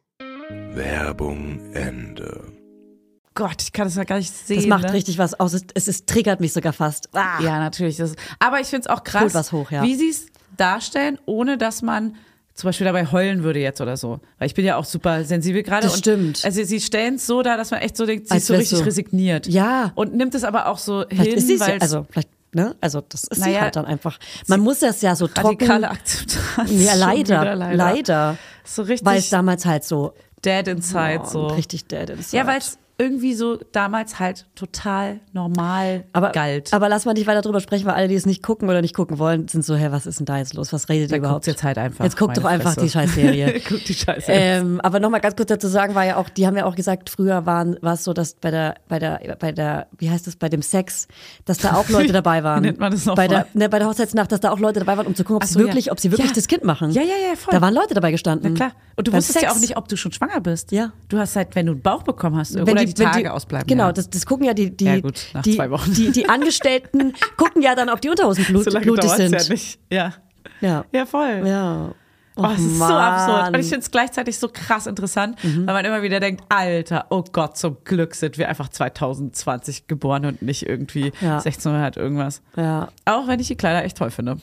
Werbung Ende. Gott, ich kann das ja gar nicht sehen. Das macht ne? richtig was aus. Es, es, es triggert mich sogar fast. Ah. Ja, natürlich. Das, aber ich finde es auch krass, Holt was hoch, ja. wie sie es darstellen, ohne dass man zum Beispiel dabei heulen würde jetzt oder so. Weil ich bin ja auch super sensibel gerade. Das und stimmt. Also sie stellen es so dar, dass man echt so denkt, sie Als ist so wär's richtig so. resigniert. Ja. Und nimmt es aber auch so Vielleicht hin, ist sie's weil ja, also vielleicht, ne? Also das ist sie Naja, halt dann einfach. Man muss das ja so trocken. radikale Akzeptanz. Ja, Schon leider, wieder leider. So richtig Weil es damals halt so dead inside oh, so. richtig dead inside. Ja, weil es irgendwie so damals halt total normal aber, galt. Aber lass mal nicht weiter drüber sprechen, weil alle, die es nicht gucken oder nicht gucken wollen, sind so, hä, was ist denn da jetzt los? Was redet ihr überhaupt? Jetzt halt einfach. Jetzt guck doch einfach Fresse. die Scheißserie. Guck die Scheißserie. Ähm, aber nochmal ganz kurz dazu sagen, war ja auch, die haben ja auch gesagt, früher waren, war es so, dass bei der, bei der, bei der, wie heißt das, bei dem Sex, dass da auch Leute dabei waren. Wie nennt man das noch bei mal? der, ne, bei der Hochzeitsnacht, dass da auch Leute dabei waren, um zu gucken, ob, Ach sie so, wirklich, ja. ob sie wirklich Ja. das Kind machen. Ja, ja, ja, voll. Da waren Leute dabei gestanden. Na klar. Und du Beim wusstest ja Sex. auch nicht, ob du schon schwanger bist. Ja. Du hast halt, wenn du einen Bauch bekommen hast, Wenn oder die, wenn Tage ausbleiben. Genau, ja. das, das gucken ja die, die, Ja, gut, nach die, zwei Wochen. die, die Angestellten gucken ja dann, ob die Unterhosen blut, so lange blutig dauert's sind. ja nicht. Ja. Ja. Ja, voll. Ja. Oh, es ist so Mann. absurd. Und ich finde es gleichzeitig so krass interessant, Mhm. weil man immer wieder denkt, Alter, oh Gott, zum Glück sind wir einfach zwanzig zwanzig geboren und nicht irgendwie Ja. sechzehnhundert irgendwas. Ja. Auch wenn ich die Kleider echt toll finde.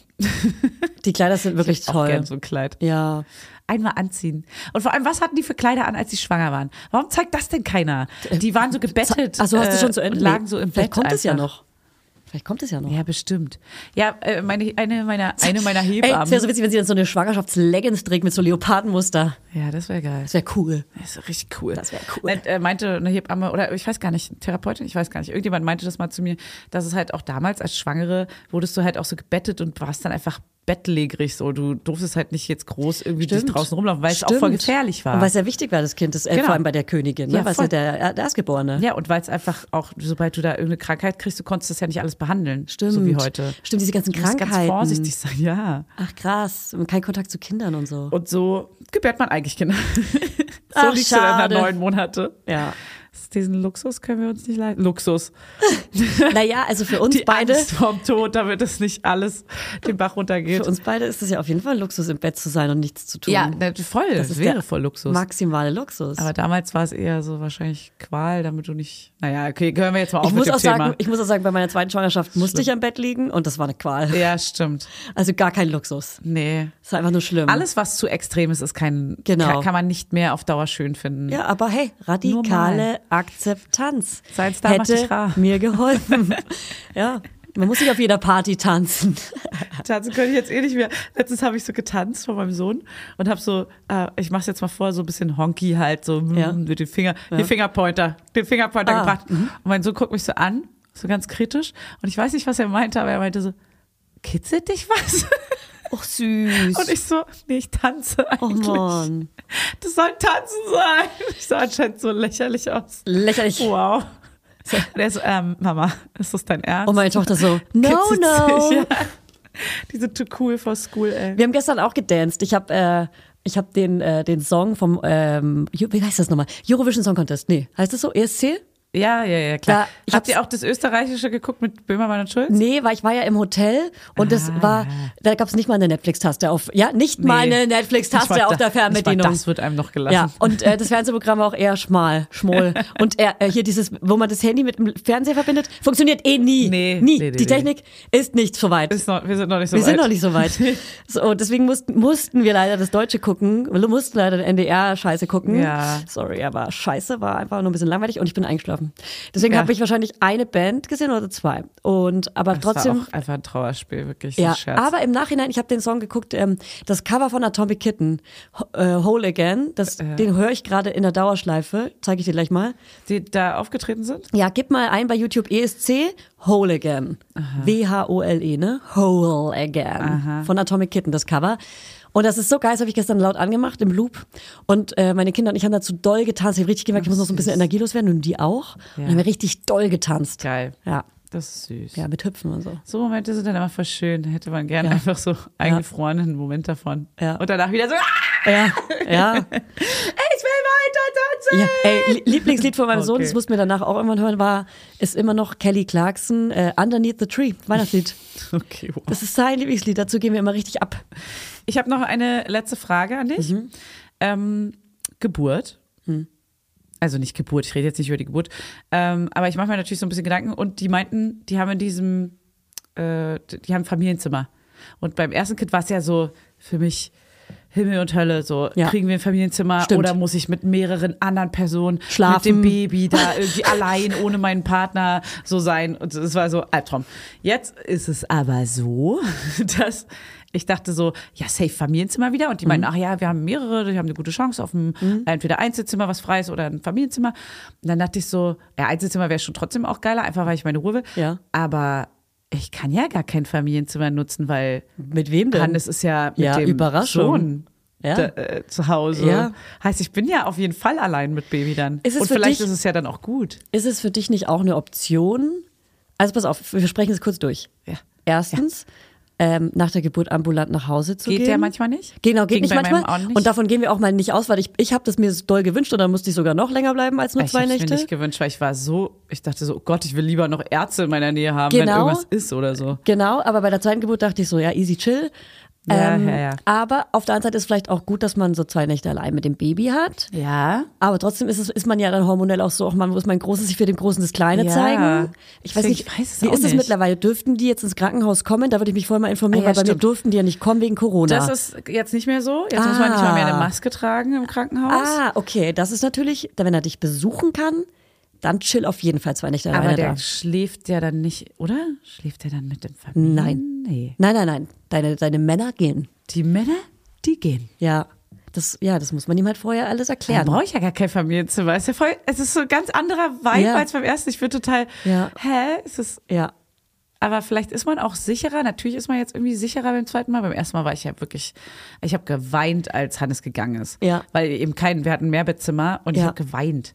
Die Kleider sind wirklich Ich auch toll. gern so ein Kleid. Ja. Einmal anziehen. Und vor allem, was hatten die für Kleider an, als sie schwanger waren? Warum zeigt das denn keiner? Die waren so gebettet. Achso, hast du äh, schon zu Ende? und lagen so im Vielleicht Bett kommt es ja einfach. noch. Vielleicht kommt es ja noch. Ja, bestimmt. Ja, äh, meine, eine meiner, eine meiner Ey, Hebammen. es wäre so witzig, wenn sie dann so eine Schwangerschaftsleggings trägt mit so Leopardenmuster. Ja, das wäre geil. Das wäre cool. Das ist richtig cool. Das wäre cool. Äh, äh, meinte eine Hebamme, oder ich weiß gar nicht, Therapeutin, ich weiß gar nicht, irgendjemand meinte das mal zu mir, dass es halt auch damals als Schwangere wurdest du halt auch so gebettet und warst dann einfach bettlägerig so. Du durftest halt nicht jetzt groß irgendwie Stimmt. dich draußen rumlaufen, weil es auch Stimmt. voll gefährlich war. Und weil es ja wichtig war, das Kind, das, äh, Genau. vor allem bei der Königin, ne? Ja, weil es voll. ja der, der Erstgeborene. Ja, und weil es einfach auch, sobald du da irgendeine Krankheit kriegst, du konntest das ja nicht alles behandeln. Stimmt. So wie heute. Stimmt, diese ganzen Du musst Krankheiten. ganz vorsichtig sein, ja. Ach krass, und kein Kontakt zu Kindern und so. Und so gebärt man eigentlich Kinder. so Ach, liegst du dann schade. da neun Monate. Ja. Diesen Luxus können wir uns nicht leisten. Luxus. Naja, also für uns Die beide, Angst vorm Tod, damit es nicht alles den Bach runtergeht. für uns beide ist es ja auf jeden Fall Luxus, im Bett zu sein und nichts zu tun. Ja, na, voll. das Das ist wäre der voll Luxus. maximale Luxus. Aber damals war es eher so wahrscheinlich Qual, damit du nicht. Naja, okay, hören wir jetzt mal auf ich mit muss dem auch Thema. sagen, ich muss auch sagen, bei meiner zweiten Schwangerschaft musste ich am Bett liegen und das war eine Qual. Ja, stimmt. Also gar kein Luxus. Nee. Das war einfach nur schlimm. Alles, was zu extrem ist, ist kein. Genau. Kann, kann man nicht mehr auf Dauer schön finden. Ja, aber hey, radikale Akzeptanz Sein Star macht dich hätte rar. mir geholfen. Ja, man muss nicht auf jeder Party tanzen. Tanzen könnte ich jetzt eh nicht mehr. Letztens habe ich so getanzt vor meinem Sohn und habe so, äh, ich mache es jetzt mal vor, so ein bisschen honky halt, so mm, Ja. mit dem Finger, den Fingerpointer, den Fingerpointer Ah, gebracht. Und mein Sohn guckt mich so an, so ganz kritisch. Und ich weiß nicht, was er meinte, aber er meinte so, kitzelt dich was? Och, süß. Und ich so, nee, ich tanze Oh eigentlich. Mann. Das soll tanzen sein. Ich sah anscheinend so lächerlich aus. Lächerlich. Wow. Und er so, ähm, Mama, ist das dein Ernst? Und meine Tochter so, no, Kitzelt no. sich, ja. Die sind too cool for school, ey. Wir haben gestern auch gedanced. Ich habe äh, ich hab den, äh, den Song vom, ähm, Eu- wie heißt das nochmal? Eurovision Song Contest. Nee, heißt das so? E S C? Ja, ja, ja, klar. Da- ich Habt hab's- ihr auch das Österreichische geguckt mit Böhmermann und Schulz? Nee, weil ich war ja im Hotel und das Ah, war, ja. da gab es nicht mal eine Netflix-Taste auf, ja, nicht mal eine Ich Netflix-Taste war auf da- der Fernbedienung. Ich war, das wird einem noch gelassen. Ja, und äh, das Fernsehprogramm war auch eher schmal, schmoll. Und äh, äh, hier dieses, wo man das Handy mit dem Fernseher verbindet, funktioniert eh nie. Nee, nie. nee, nee, Die nee. Technik ist nicht so weit. Ist noch, wir sind noch nicht so Wir weit. sind noch nicht so weit. So, deswegen mussten, mussten wir leider das Deutsche gucken. Wir mussten leider den N D R-Scheiße gucken. Ja. Sorry, aber Scheiße war einfach nur ein bisschen langweilig und ich bin eingeschlafen. Deswegen Ja. habe ich wahrscheinlich eine Band gesehen oder zwei. Und aber Das trotzdem. war auch einfach ein Trauerspiel, wirklich. Ja, ein Scherz. aber im Nachhinein, ich habe den Song geguckt, ähm, das Cover von Atomic Kitten, Ho- äh, Whole Again, das, den höre ich gerade in der Dauerschleife, zeige ich dir gleich mal. Die da aufgetreten sind? Ja, gib mal ein bei YouTube E S C, Whole Again. W H O L E, ne? Whole Again. Von Atomic Kitten, das Cover. Und das ist so geil, das habe ich gestern laut angemacht im Loop. Und äh, meine Kinder und ich haben dazu doll getanzt. Ich habe richtig gemerkt, ich muss noch so ein bisschen energielos werden und die auch. Und haben wir richtig doll getanzt. Geil. Ja, Das ist süß. ja, mit Hüpfen und so. So Momente sind dann immer voll schön. Da hätte man gerne Ja. einfach so eingefrorenen Moment davon. Ja. Und danach wieder so, ah, Ja, ja. ich will weiter tanzen. Ja, ey, Lie- Lieblingslied von meinem Sohn, Okay. das mussten wir danach auch irgendwann hören, war, ist immer noch Kelly Clarkson, äh, Underneath the Tree, Weihnachtslied. Okay, wow. Das ist sein Lieblingslied, dazu gehen wir immer richtig ab. Ich habe noch eine letzte Frage an dich. Mhm. Ähm, Geburt. Hm. Also nicht Geburt, ich rede jetzt nicht über die Geburt. Ähm, aber ich mache mir natürlich so ein bisschen Gedanken. Und die meinten, die haben in diesem, äh, die haben ein Familienzimmer. Und beim ersten Kind war es ja so für mich, Himmel und Hölle, so Ja. kriegen wir ein Familienzimmer Stimmt. oder muss ich mit mehreren anderen Personen Schlafen. mit dem Baby da irgendwie allein ohne meinen Partner so sein und es war so Albtraum. Jetzt ist es aber so, dass ich dachte so, ja, safe Familienzimmer wieder und die meinten, ach ja, wir haben mehrere, die haben eine gute Chance auf ein entweder Einzelzimmer, was frei ist oder ein Familienzimmer. Und dann dachte ich so, ja, Einzelzimmer wäre schon trotzdem auch geiler, einfach weil ich meine Ruhe will. Ja. Aber ich kann ja gar kein Familienzimmer nutzen, weil Mit wem denn? Hannes ist ja mit Ja, dem Überraschung. Sohn Ja. da, äh, zu Hause. Ja. Heißt, ich bin ja auf jeden Fall allein mit Baby dann. Ist es Und für vielleicht dich- ist es ja dann auch gut. Ist es für dich nicht auch eine Option? Also pass auf, wir sprechen es kurz durch. Ja. Erstens, ähm, nach der Geburt ambulant nach Hause zu Geht gehen. der manchmal nicht? Genau, geht Ging nicht bei meinem manchmal. auch nicht. Und davon gehen wir auch mal nicht aus, weil ich, ich habe das mir so doll gewünscht und dann musste ich sogar noch länger bleiben als nur Ich zwei habe mir Nächte. nicht gewünscht, weil ich war so, ich dachte so, oh Gott, ich will lieber noch Ärzte in meiner Nähe haben, wenn Genau. irgendwas ist oder so. Genau, aber bei der zweiten Geburt dachte ich so, ja, easy chill. Ja, ähm, ja, ja. Aber auf der anderen Seite ist es vielleicht auch gut, dass man so zwei Nächte allein mit dem Baby hat. Ja. Aber trotzdem ist, es, ist man ja dann hormonell auch so, auch man muss mein Großes sich für den Großen das Kleine Ja. zeigen. Ich weiß Deswegen, nicht, ich weiß es wie auch ist es nicht. mittlerweile? Dürften die jetzt ins Krankenhaus kommen? Da würde ich mich vorher mal informieren, Ah, ja, weil bei mir stimmt. durften die ja nicht kommen wegen Corona. Das ist jetzt nicht mehr so. Jetzt muss man nicht mal mehr eine Maske tragen im Krankenhaus. ah, okay, das ist natürlich, wenn er dich besuchen kann, dann chill auf jeden Fall zwei Nächte Aber alleine der da. schläft ja dann nicht, oder? Schläft der dann mit dem Familien? Nein. Nee. Nein, nein, nein, deine, deine Männer gehen. Die Männer, die gehen. Ja, das, ja, das muss man ihm halt vorher alles Dann erklären. brauche ich ja gar kein Familienzimmer. Ist ja voll, es ist so ein ganz anderer Vibe Ja. als beim ersten. Ich bin total, Ja. hä? Ist es, Ja. aber vielleicht ist man auch sicherer. Natürlich ist man jetzt irgendwie sicherer beim zweiten Mal. Beim ersten Mal war ich ja wirklich, ich habe geweint, als Hannes gegangen ist. Ja. Weil eben kein, wir hatten ein Mehrbettzimmer und ich Ja. habe geweint.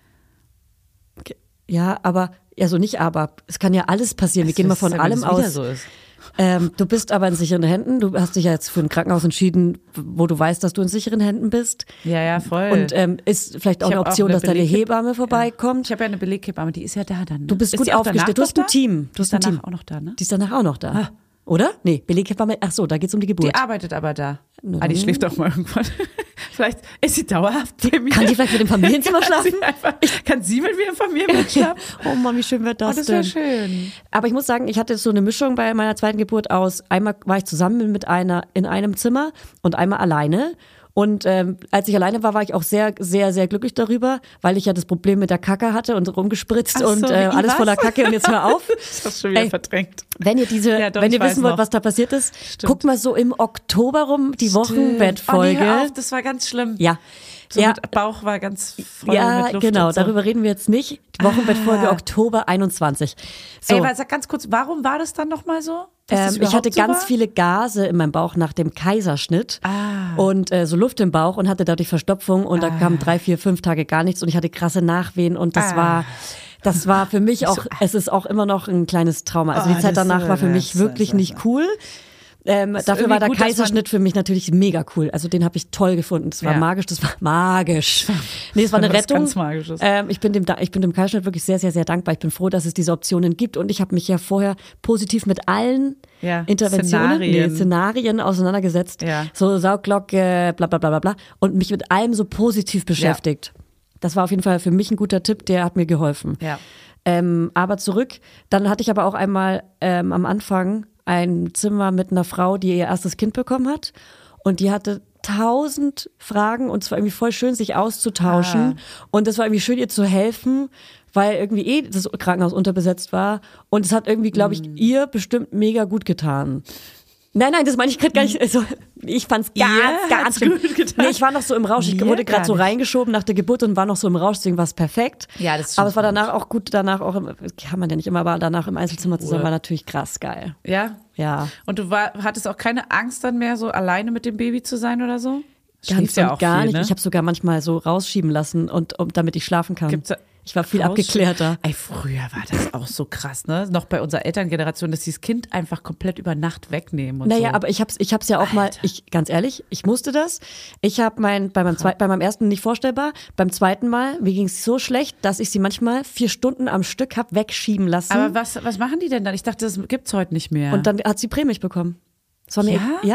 Ja, aber, also nicht aber, es kann ja alles passieren. Wir gehen mal Das von ist ja, wenn allem es wieder aus. So ist. Ähm, du bist aber in sicheren Händen. Du hast dich ja jetzt für ein Krankenhaus entschieden, wo du weißt, dass du in sicheren Händen bist. Ja, ja, voll. Und ähm, ist vielleicht auch Ich eine hab auch Option, eine dass deine Beleg- Hebamme vorbeikommt. Ich habe ja eine Beleghebamme, die ist ja da dann. Ne? Du bist ist gut die auch aufgestellt. danach Du hast noch ein da? Team. Du Die hast ist ein danach Team. auch noch da, ne? Die ist danach auch noch da. Oder? Nee, Beleghebamme. Ach so, da geht's um die Geburt. Die arbeitet aber da. Na Ah, die dann. schläft auch mal irgendwann. Vielleicht ist sie dauerhaft bei mir. Kann die vielleicht mit dem Familienzimmer Kann schlafen? sie einfach, kann sie mit mir im Familienbett schlafen? Oh Mann, wie schön wird das, Oh, das wäre denn? schön. Aber ich muss sagen, ich hatte so eine Mischung bei meiner zweiten Geburt aus. Einmal war ich zusammen mit einer in einem Zimmer und einmal alleine. Und ähm, als ich alleine war, war ich auch sehr, sehr, sehr glücklich darüber, weil ich ja das Problem mit der Kacke hatte und rumgespritzt Ach so, und äh, wie alles was? voller Kacke. Und jetzt hör auf. Das hast du schon wieder Ey, verdrängt. Wenn ihr diese, Ja, doch, wenn ich ihr weiß wissen wollt, noch. was da passiert ist, Stimmt. guckt mal so im Oktober rum die Oh, nee, Wochenbettfolge. hör auf, das war ganz schlimm. Ja. So ja. mit Bauch war ganz voll Ja, mit Luft genau, und so. darüber reden wir jetzt nicht. Die Wochenbettfolge Ah. Oktober einundzwanzig. So. Ey, aber sag ganz kurz, warum war das dann nochmal so? Dass das Ähm, ich überhaupt hatte so ganz war? viele Gase in meinem Bauch nach dem Kaiserschnitt Ah. und äh, so Luft im Bauch und hatte dadurch Verstopfung und da kamen drei, vier, fünf Tage gar nichts und ich hatte krasse Nachwehen und das Ah. war, das war für mich auch, es ist auch immer noch ein kleines Trauma. Also Oh, die Zeit das- danach war für mich das- wirklich das- nicht cool. Ähm, dafür irgendwie war der gut, dass man- Kaiserschnitt für mich natürlich mega cool. Also den habe ich toll gefunden. Das war Ja. magisch, das war magisch. Nee, es war eine Was Rettung. ganz Magisches. Ähm, ich bin dem, Da- ich bin dem Kaiserschnitt wirklich sehr, sehr, sehr dankbar. Ich bin froh, dass es diese Optionen gibt und ich habe mich ja vorher positiv mit allen Ja, Interventionen, Szenarien. Nee, Szenarien auseinandergesetzt. Ja. So Sauglocke, bla bla bla bla bla. Und mich mit allem so positiv beschäftigt. Das war auf jeden Fall für mich ein guter Tipp, der hat mir geholfen. Ja. Ähm, aber zurück, dann hatte ich aber auch einmal ähm, am Anfang ein Zimmer mit einer Frau, die ihr erstes Kind bekommen hat. Und die hatte tausend Fragen und es war irgendwie voll schön, sich auszutauschen. Und es war irgendwie schön, ihr zu helfen, weil irgendwie eh das Krankenhaus unterbesetzt war. Und es hat irgendwie, glaube ich, ihr bestimmt mega gut getan. Nein, nein, das meine ich gerade gar nicht. Also, ich fand's ganz, Ihr ganz hat's schlimm. gut getan. Nee, ich war noch so im Rausch. Ich Mir wurde gerade gar so nicht. reingeschoben nach der Geburt und war noch so im Rausch, deswegen war es perfekt. Ja, das ist Aber schon es war gut. danach auch gut, danach auch, im, kann man ja nicht immer, aber danach im Einzelzimmer zu sein, Ruhe. war natürlich krass geil. Ja? Ja. Und du war, hattest auch keine Angst dann mehr, so alleine mit dem Baby zu sein oder so? Ganz Schläft ja und auch gar viel, nicht. Ne? Ich habe sogar manchmal so rausschieben lassen, und, und damit ich schlafen kann. Gibt's da- Ich war viel Raussch- abgeklärter. Ey, früher war das auch so krass, ne? Noch bei unserer Elterngeneration, dass die das Kind einfach komplett über Nacht wegnehmen und Naja, so. aber ich hab's, ich hab's ja auch mal, ich, ganz ehrlich, ich musste das. Ich habe mein, bei meinem zweiten, bei meinem ersten nicht vorstellbar, beim zweiten Mal, mir ging's so schlecht, dass ich sie manchmal vier Stunden am Stück hab wegschieben lassen. Aber was, was machen die denn dann? Ich dachte, das gibt's heute nicht mehr. und dann hat sie Prämilch bekommen. Das war mir, Ja? ja,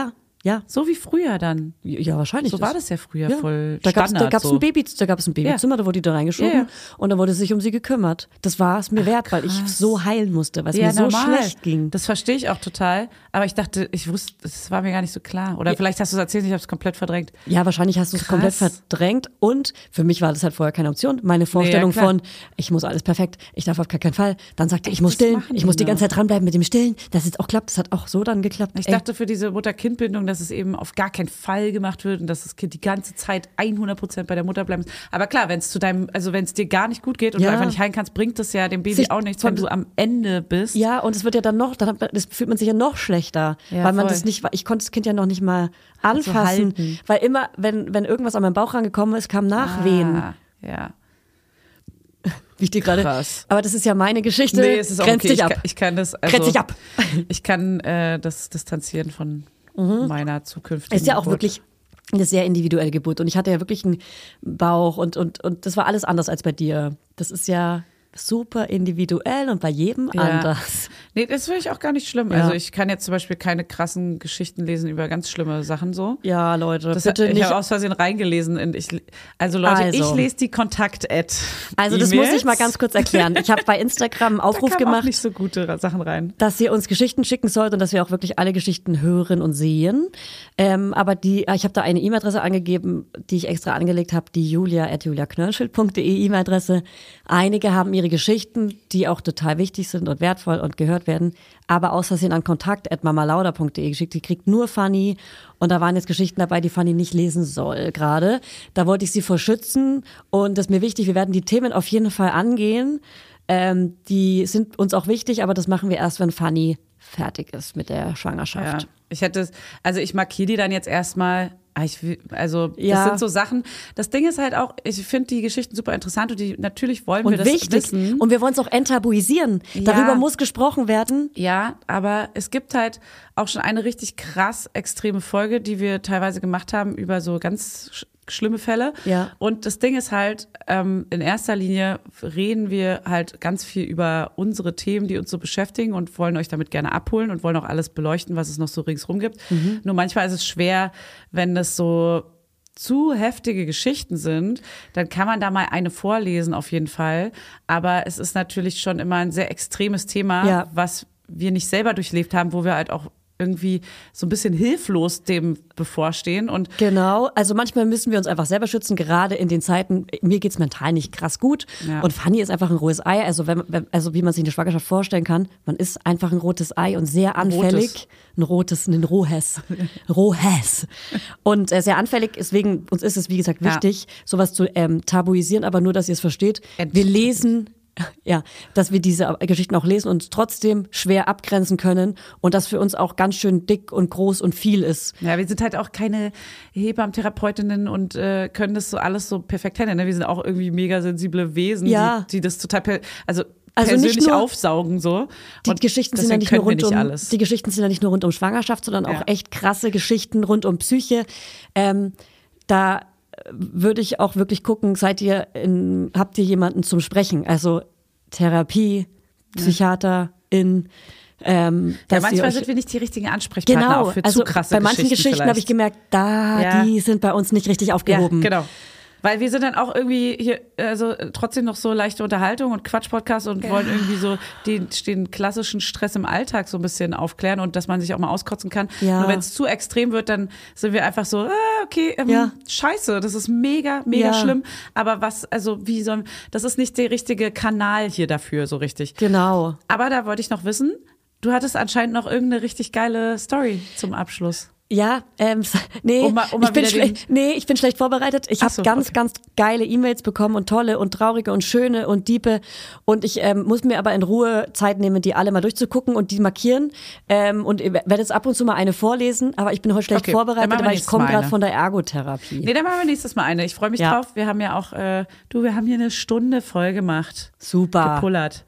Ja. So wie früher dann. Ja, wahrscheinlich. So war das ja früher ja. voll Da gab's, Standard. da gab's so. ein Baby, da gab es ein Babyzimmer, Ja. da wurde die da reingeschoben Ja, ja. und dann wurde sich um sie gekümmert. Das war es mir wert, weil ich so heilen musste, weil es mir so schlecht ging. Das verstehe ich auch total. Aber ich dachte, ich wusste, das war mir gar nicht so klar. Oder Ja. vielleicht hast du es erzählt, ich habe es komplett verdrängt. Ja, wahrscheinlich hast du es Krass. komplett verdrängt und für mich war das halt vorher keine Option. Meine Vorstellung klar. von, ich muss alles perfekt, ich darf auf gar keinen Fall. Dann sagte ich, ich muss das stillen, machen ich muss die die ganze Zeit dranbleiben mit dem Stillen, dass es auch klappt. Das hat auch so dann geklappt. Ich Ey. dachte für diese Mutter-Kind-Bindung, dass es eben auf gar keinen Fall gemacht wird und dass das Kind die ganze Zeit hundert Prozent bei der Mutter bleiben muss. Aber klar, wenn es zu deinem, also wenn es dir gar nicht gut geht und Ja. du einfach nicht heilen kannst, bringt das ja dem Baby Sich auch nichts, von- wenn du am Ende bist. Ja, und es wird ja dann noch, dann hat man, das fühlt man sich ja noch schlechter, Ja, weil man voll. das nicht, ich konnte das Kind ja noch nicht mal anfassen, halten. weil immer, wenn, wenn irgendwas an meinen Bauch rangekommen ist, kam Nachwehen. Ah, ja. Wie ich dir gerade, Krass. aber das ist ja meine Geschichte. Nee, es ist auch Grenz okay. dich Ich ab. kann, ich kann das, also, Grenz dich ab. Ich kann äh, das distanzieren von meiner zukünftigen Ist ja auch Geburt. wirklich eine sehr individuelle Geburt. Und ich hatte ja wirklich einen Bauch und, und, und das war alles anders als bei dir. Das ist ja super individuell und bei jedem Ja. anders. Nee, das finde ich auch gar nicht schlimm. Ja. Also ich kann jetzt zum Beispiel keine krassen Geschichten lesen über ganz schlimme Sachen so. Ja, Leute, Das bitte ich nicht. habe aus Versehen reingelesen. Und ich, also Leute, Also. ich lese die Kontakt-Ad. Also das muss ich mal ganz kurz erklären. Ich habe bei Instagram einen Aufruf da kamen auch gemacht, nicht so gute Sachen rein. dass ihr uns Geschichten schicken sollt und dass wir auch wirklich alle Geschichten hören und sehen. Ähm, aber die, ich habe da eine E-Mail-Adresse angegeben, die ich extra angelegt habe, die julia at juliaknörnschild punkt de E-Mail-Adresse. Einige haben ihre Geschichten, die auch total wichtig sind und wertvoll und gehört werden, aber aus Versehen an kontakt at mamalauda punkt de geschickt. Die kriegt nur Fanny und da waren jetzt Geschichten dabei, die Fanny nicht lesen soll gerade. Da wollte ich sie vor schützen und das ist mir wichtig, wir werden die Themen auf jeden Fall angehen. Ähm, die sind uns auch wichtig, aber das machen wir erst, wenn Fanny fertig ist mit der Ja. Schwangerschaft. Ich hätte, also ich markiere die dann jetzt erstmal. Ah, Ich, will- also das Ja. sind so Sachen. Das Ding ist halt auch, ich finde die Geschichten super interessant und die natürlich wollen wir Und das wichtig. wissen. Und wir wollen es auch enttabuisieren. Ja. Darüber muss gesprochen werden. Ja, aber es gibt halt auch schon eine richtig krass extreme Folge, die wir teilweise gemacht haben über so ganz sch schlimme Fälle. Ja. Und das Ding ist halt, ähm, in erster Linie reden wir halt ganz viel über unsere Themen, die uns so beschäftigen und wollen euch damit gerne abholen und wollen auch alles beleuchten, was es noch so ringsrum gibt. Mhm. Nur manchmal ist es schwer, wenn das so zu heftige Geschichten sind, dann kann man da mal eine vorlesen auf jeden Fall. Aber es ist natürlich schon immer ein sehr extremes Thema, Ja. was wir nicht selber durchlebt haben, wo wir halt auch irgendwie so ein bisschen hilflos dem bevorstehen. Und Genau, also manchmal müssen wir uns einfach selber schützen, gerade in den Zeiten, mir geht's mental nicht krass gut Ja. und Fanny ist einfach ein rohes Ei, also, wenn, wenn, also wie man sich eine Schwangerschaft vorstellen kann, man ist einfach ein rotes Ei und sehr anfällig, ein rotes, ein rohes, rohes und äh, sehr anfällig, deswegen uns ist es wie gesagt Ja. wichtig, sowas zu ähm, tabuisieren, aber nur, dass ihr es versteht, Ent- wir lesen ja, dass wir diese Geschichten auch lesen und trotzdem schwer abgrenzen können und das für uns auch ganz schön dick und groß und viel ist. ja, wir sind halt auch keine Hebammentherapeutinnen und äh, können das so alles so perfekt handeln. Ne? Wir sind auch irgendwie mega sensible Wesen, Ja. die, die das total per also Also nicht persönlich nur- aufsaugen so. Die Und Geschichten sind ja deswegen nicht nur können wir rund um nicht alles. die Geschichten sind ja nicht nur rund um Schwangerschaft, sondern Ja. auch echt krasse Geschichten rund um Psyche. Ähm, da würde ich auch wirklich gucken, seid ihr in, habt ihr jemanden zum Sprechen? Also Therapie, Psychiater in ähm, Ja, dass ihr manchmal euch- sind wir nicht die richtigen Ansprechpartner genau, auch für also zu krasse bei manchen Geschichten vielleicht. habe ich gemerkt, da Ja. die sind bei uns nicht richtig aufgehoben. Ja, genau. Weil wir sind dann auch irgendwie hier, also trotzdem noch so leichte Unterhaltung und Quatsch-Podcast und wollen irgendwie so den, den klassischen Stress im Alltag so ein bisschen aufklären und dass man sich auch mal auskotzen kann. Ja. Nur wenn es zu extrem wird, dann sind wir einfach so, ah, okay, ähm, Ja. scheiße, das ist mega, mega Ja. schlimm. Aber was, also wie soll, das ist nicht der richtige Kanal hier dafür so richtig. Genau. Aber da wollte ich noch wissen, du hattest anscheinend noch irgendeine richtig geile Story zum Abschluss. Ja, ähm, nee, Um mal- um mal ich bin wieder schlecht, nee, ich bin schlecht vorbereitet. Ich Ach habe so, ganz, okay. ganz geile E-Mails bekommen und tolle und traurige und schöne und diepe. Und ich ähm, muss mir aber in Ruhe Zeit nehmen, die alle mal durchzugucken und die markieren. Ähm, und ich werde jetzt ab und zu mal eine vorlesen, aber ich bin heute schlecht Okay, dann vorbereitet, machen wir weil ich nächstes komme Mal gerade eine. von der Ergotherapie. Nee, dann machen wir nächstes Mal eine. Ich freue mich Ja. drauf. Wir haben ja auch, äh, du, wir haben hier eine Stunde voll gemacht. Super. Gepullert.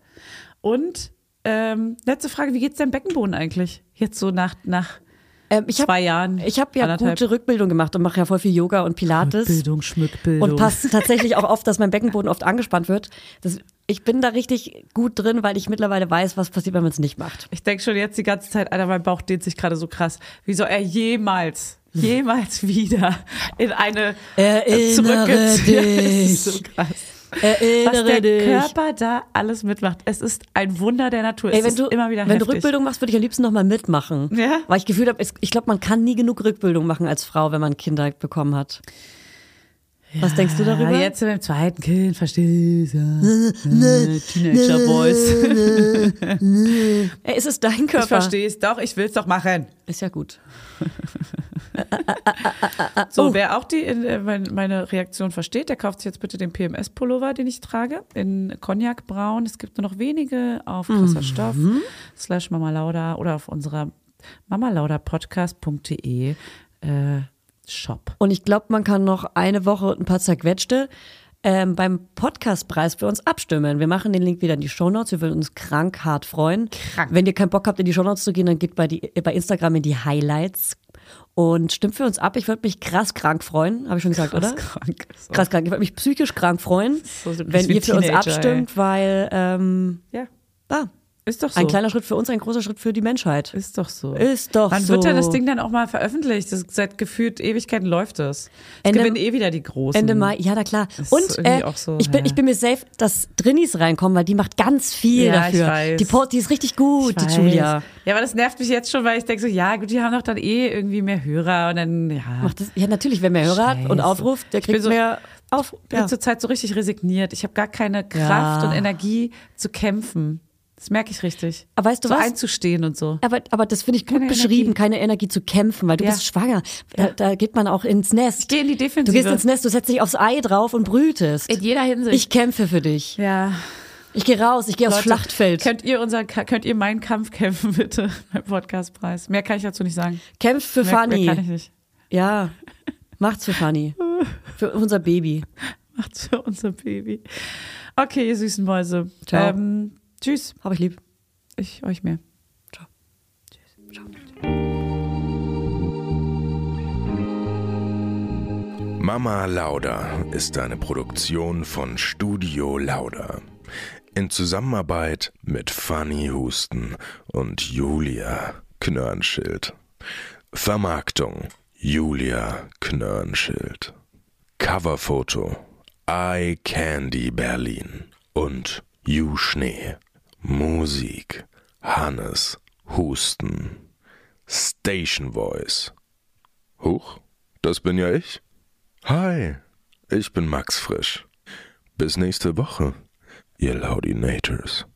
Und ähm, letzte Frage, wie geht's deinem Beckenboden eigentlich? Jetzt so nach, nach Ähm, ich hab, zwei Jahren. Ich habe ja anderthalb. gute Rückbildung gemacht und mache ja voll viel Yoga und Pilates. Bildung, Schmückbildung. Und passt tatsächlich auch auf, dass mein Beckenboden oft angespannt wird. Das, ich bin da richtig gut drin, weil ich mittlerweile weiß, was passiert, wenn man es nicht macht. Ich denke schon jetzt die ganze Zeit, Alter, mein Bauch dehnt sich gerade so krass. Wie soll er jemals, jemals wieder in eine Erinnere dich. So krass. Erinnere Was der dich. Körper da alles mitmacht. Es ist ein Wunder der Natur. Ey, es wenn ist du, immer wieder wenn heftig. du Rückbildung machst, würde ich am liebsten nochmal mitmachen. Ja? Weil ich Gefühl habe, ich glaube, man kann nie genug Rückbildung machen als Frau, wenn man Kinder bekommen hat. Was denkst du darüber? Ja, jetzt beim zweiten Kind, verstehst du? Äh, Teenager Boys. Ey, ist es dein Körper? Ich verstehe es doch, ich will es doch machen. Ist ja gut. So, Oh. wer auch die äh, mein- meine Reaktion versteht, der kauft sich jetzt bitte den P M S-Pullover, den ich trage, in Cognac-Braun. Es gibt nur noch wenige auf krasser Stoff slash Mama Lauda oder auf unserer mamalaudapodcast punkt de äh, Shop. Und ich glaube, man kann noch eine Woche und ein paar zerquetschte ähm, beim Podcastpreis für uns abstimmen. Wir machen den Link wieder in die Shownotes. Wir würden uns krank hart freuen. Krank. Wenn ihr keinen Bock habt, in die Shownotes zu gehen, dann geht bei, die, bei Instagram in die Highlights und stimmt für uns ab. Ich würde mich krass krank freuen, habe ich schon gesagt, oder? Krank. So. Krass krank. Ich würde mich psychisch krank freuen, So, du bist wenn wie ihr für uns Teenager, abstimmt, weil ähm, Ja, ah, ist doch so. ein kleiner Schritt für uns, ein großer Schritt für die Menschheit. Ist doch so. Ist doch Wann so. wird denn das Ding dann auch mal veröffentlicht? Das, seit gefühlt Ewigkeiten läuft das. Es Ende- gewinnen eh wieder die Großen. Ende Mai, ja, na klar. Ist Und irgendwie äh, auch so, ich, bin, ja. ich bin mir safe, dass Drinnies reinkommen, weil die macht ganz viel Ja, ich dafür. weiß. Die, Port, die ist richtig gut, Ich die weiß. Julia. Ja, aber das nervt mich jetzt schon, weil ich denke so, ja gut, die haben doch dann eh irgendwie mehr Hörer und dann, ja. Macht das, ja, natürlich, wer mehr Hörer hat und Scheiße. aufruft, der Ich bin kriegt so- mehr auf. Ich bin Ja. zurzeit so richtig resigniert. Ich habe gar keine Kraft Ja. und Energie zu kämpfen. Das merke ich richtig. Aber weißt du so was? einzustehen und so. Aber, aber das finde ich gut Keine beschrieben, Energie. keine Energie zu kämpfen, weil du Ja. bist schwanger. Da, da geht man auch ins Nest. Ich gehe in die Du Defensive. gehst ins Nest, du setzt dich aufs Ei drauf und brütest. In jeder Hinsicht. Ich kämpfe für dich. ja. Ich gehe raus, ich gehe aufs Leute, Schlachtfeld. Könnt ihr, unser, könnt ihr meinen Kampf kämpfen, bitte, beim Podcastpreis? Mehr kann ich dazu nicht sagen. Kämpf für Mehr, Fanny. mehr kann ich nicht. Ja, macht's für Fanny. Für unser Baby. Macht's für unser Baby. Okay, ihr süßen Mäuse. Ciao. Ähm, tschüss. Hab ich lieb. Ich euch mehr. Ciao. Mama Lauda ist eine Produktion von Studio Lauda. In Zusammenarbeit mit Fanny Husten und Julia Knörnschild. Vermarktung Julia Knörnschild. Coverfoto Eye Candy Berlin und Ju Schnee. Musik Hannes Husten. Station Voice. Huch, das bin ja ich. Hi, ich bin Max Frisch. Bis nächste Woche, ihr Laudinators.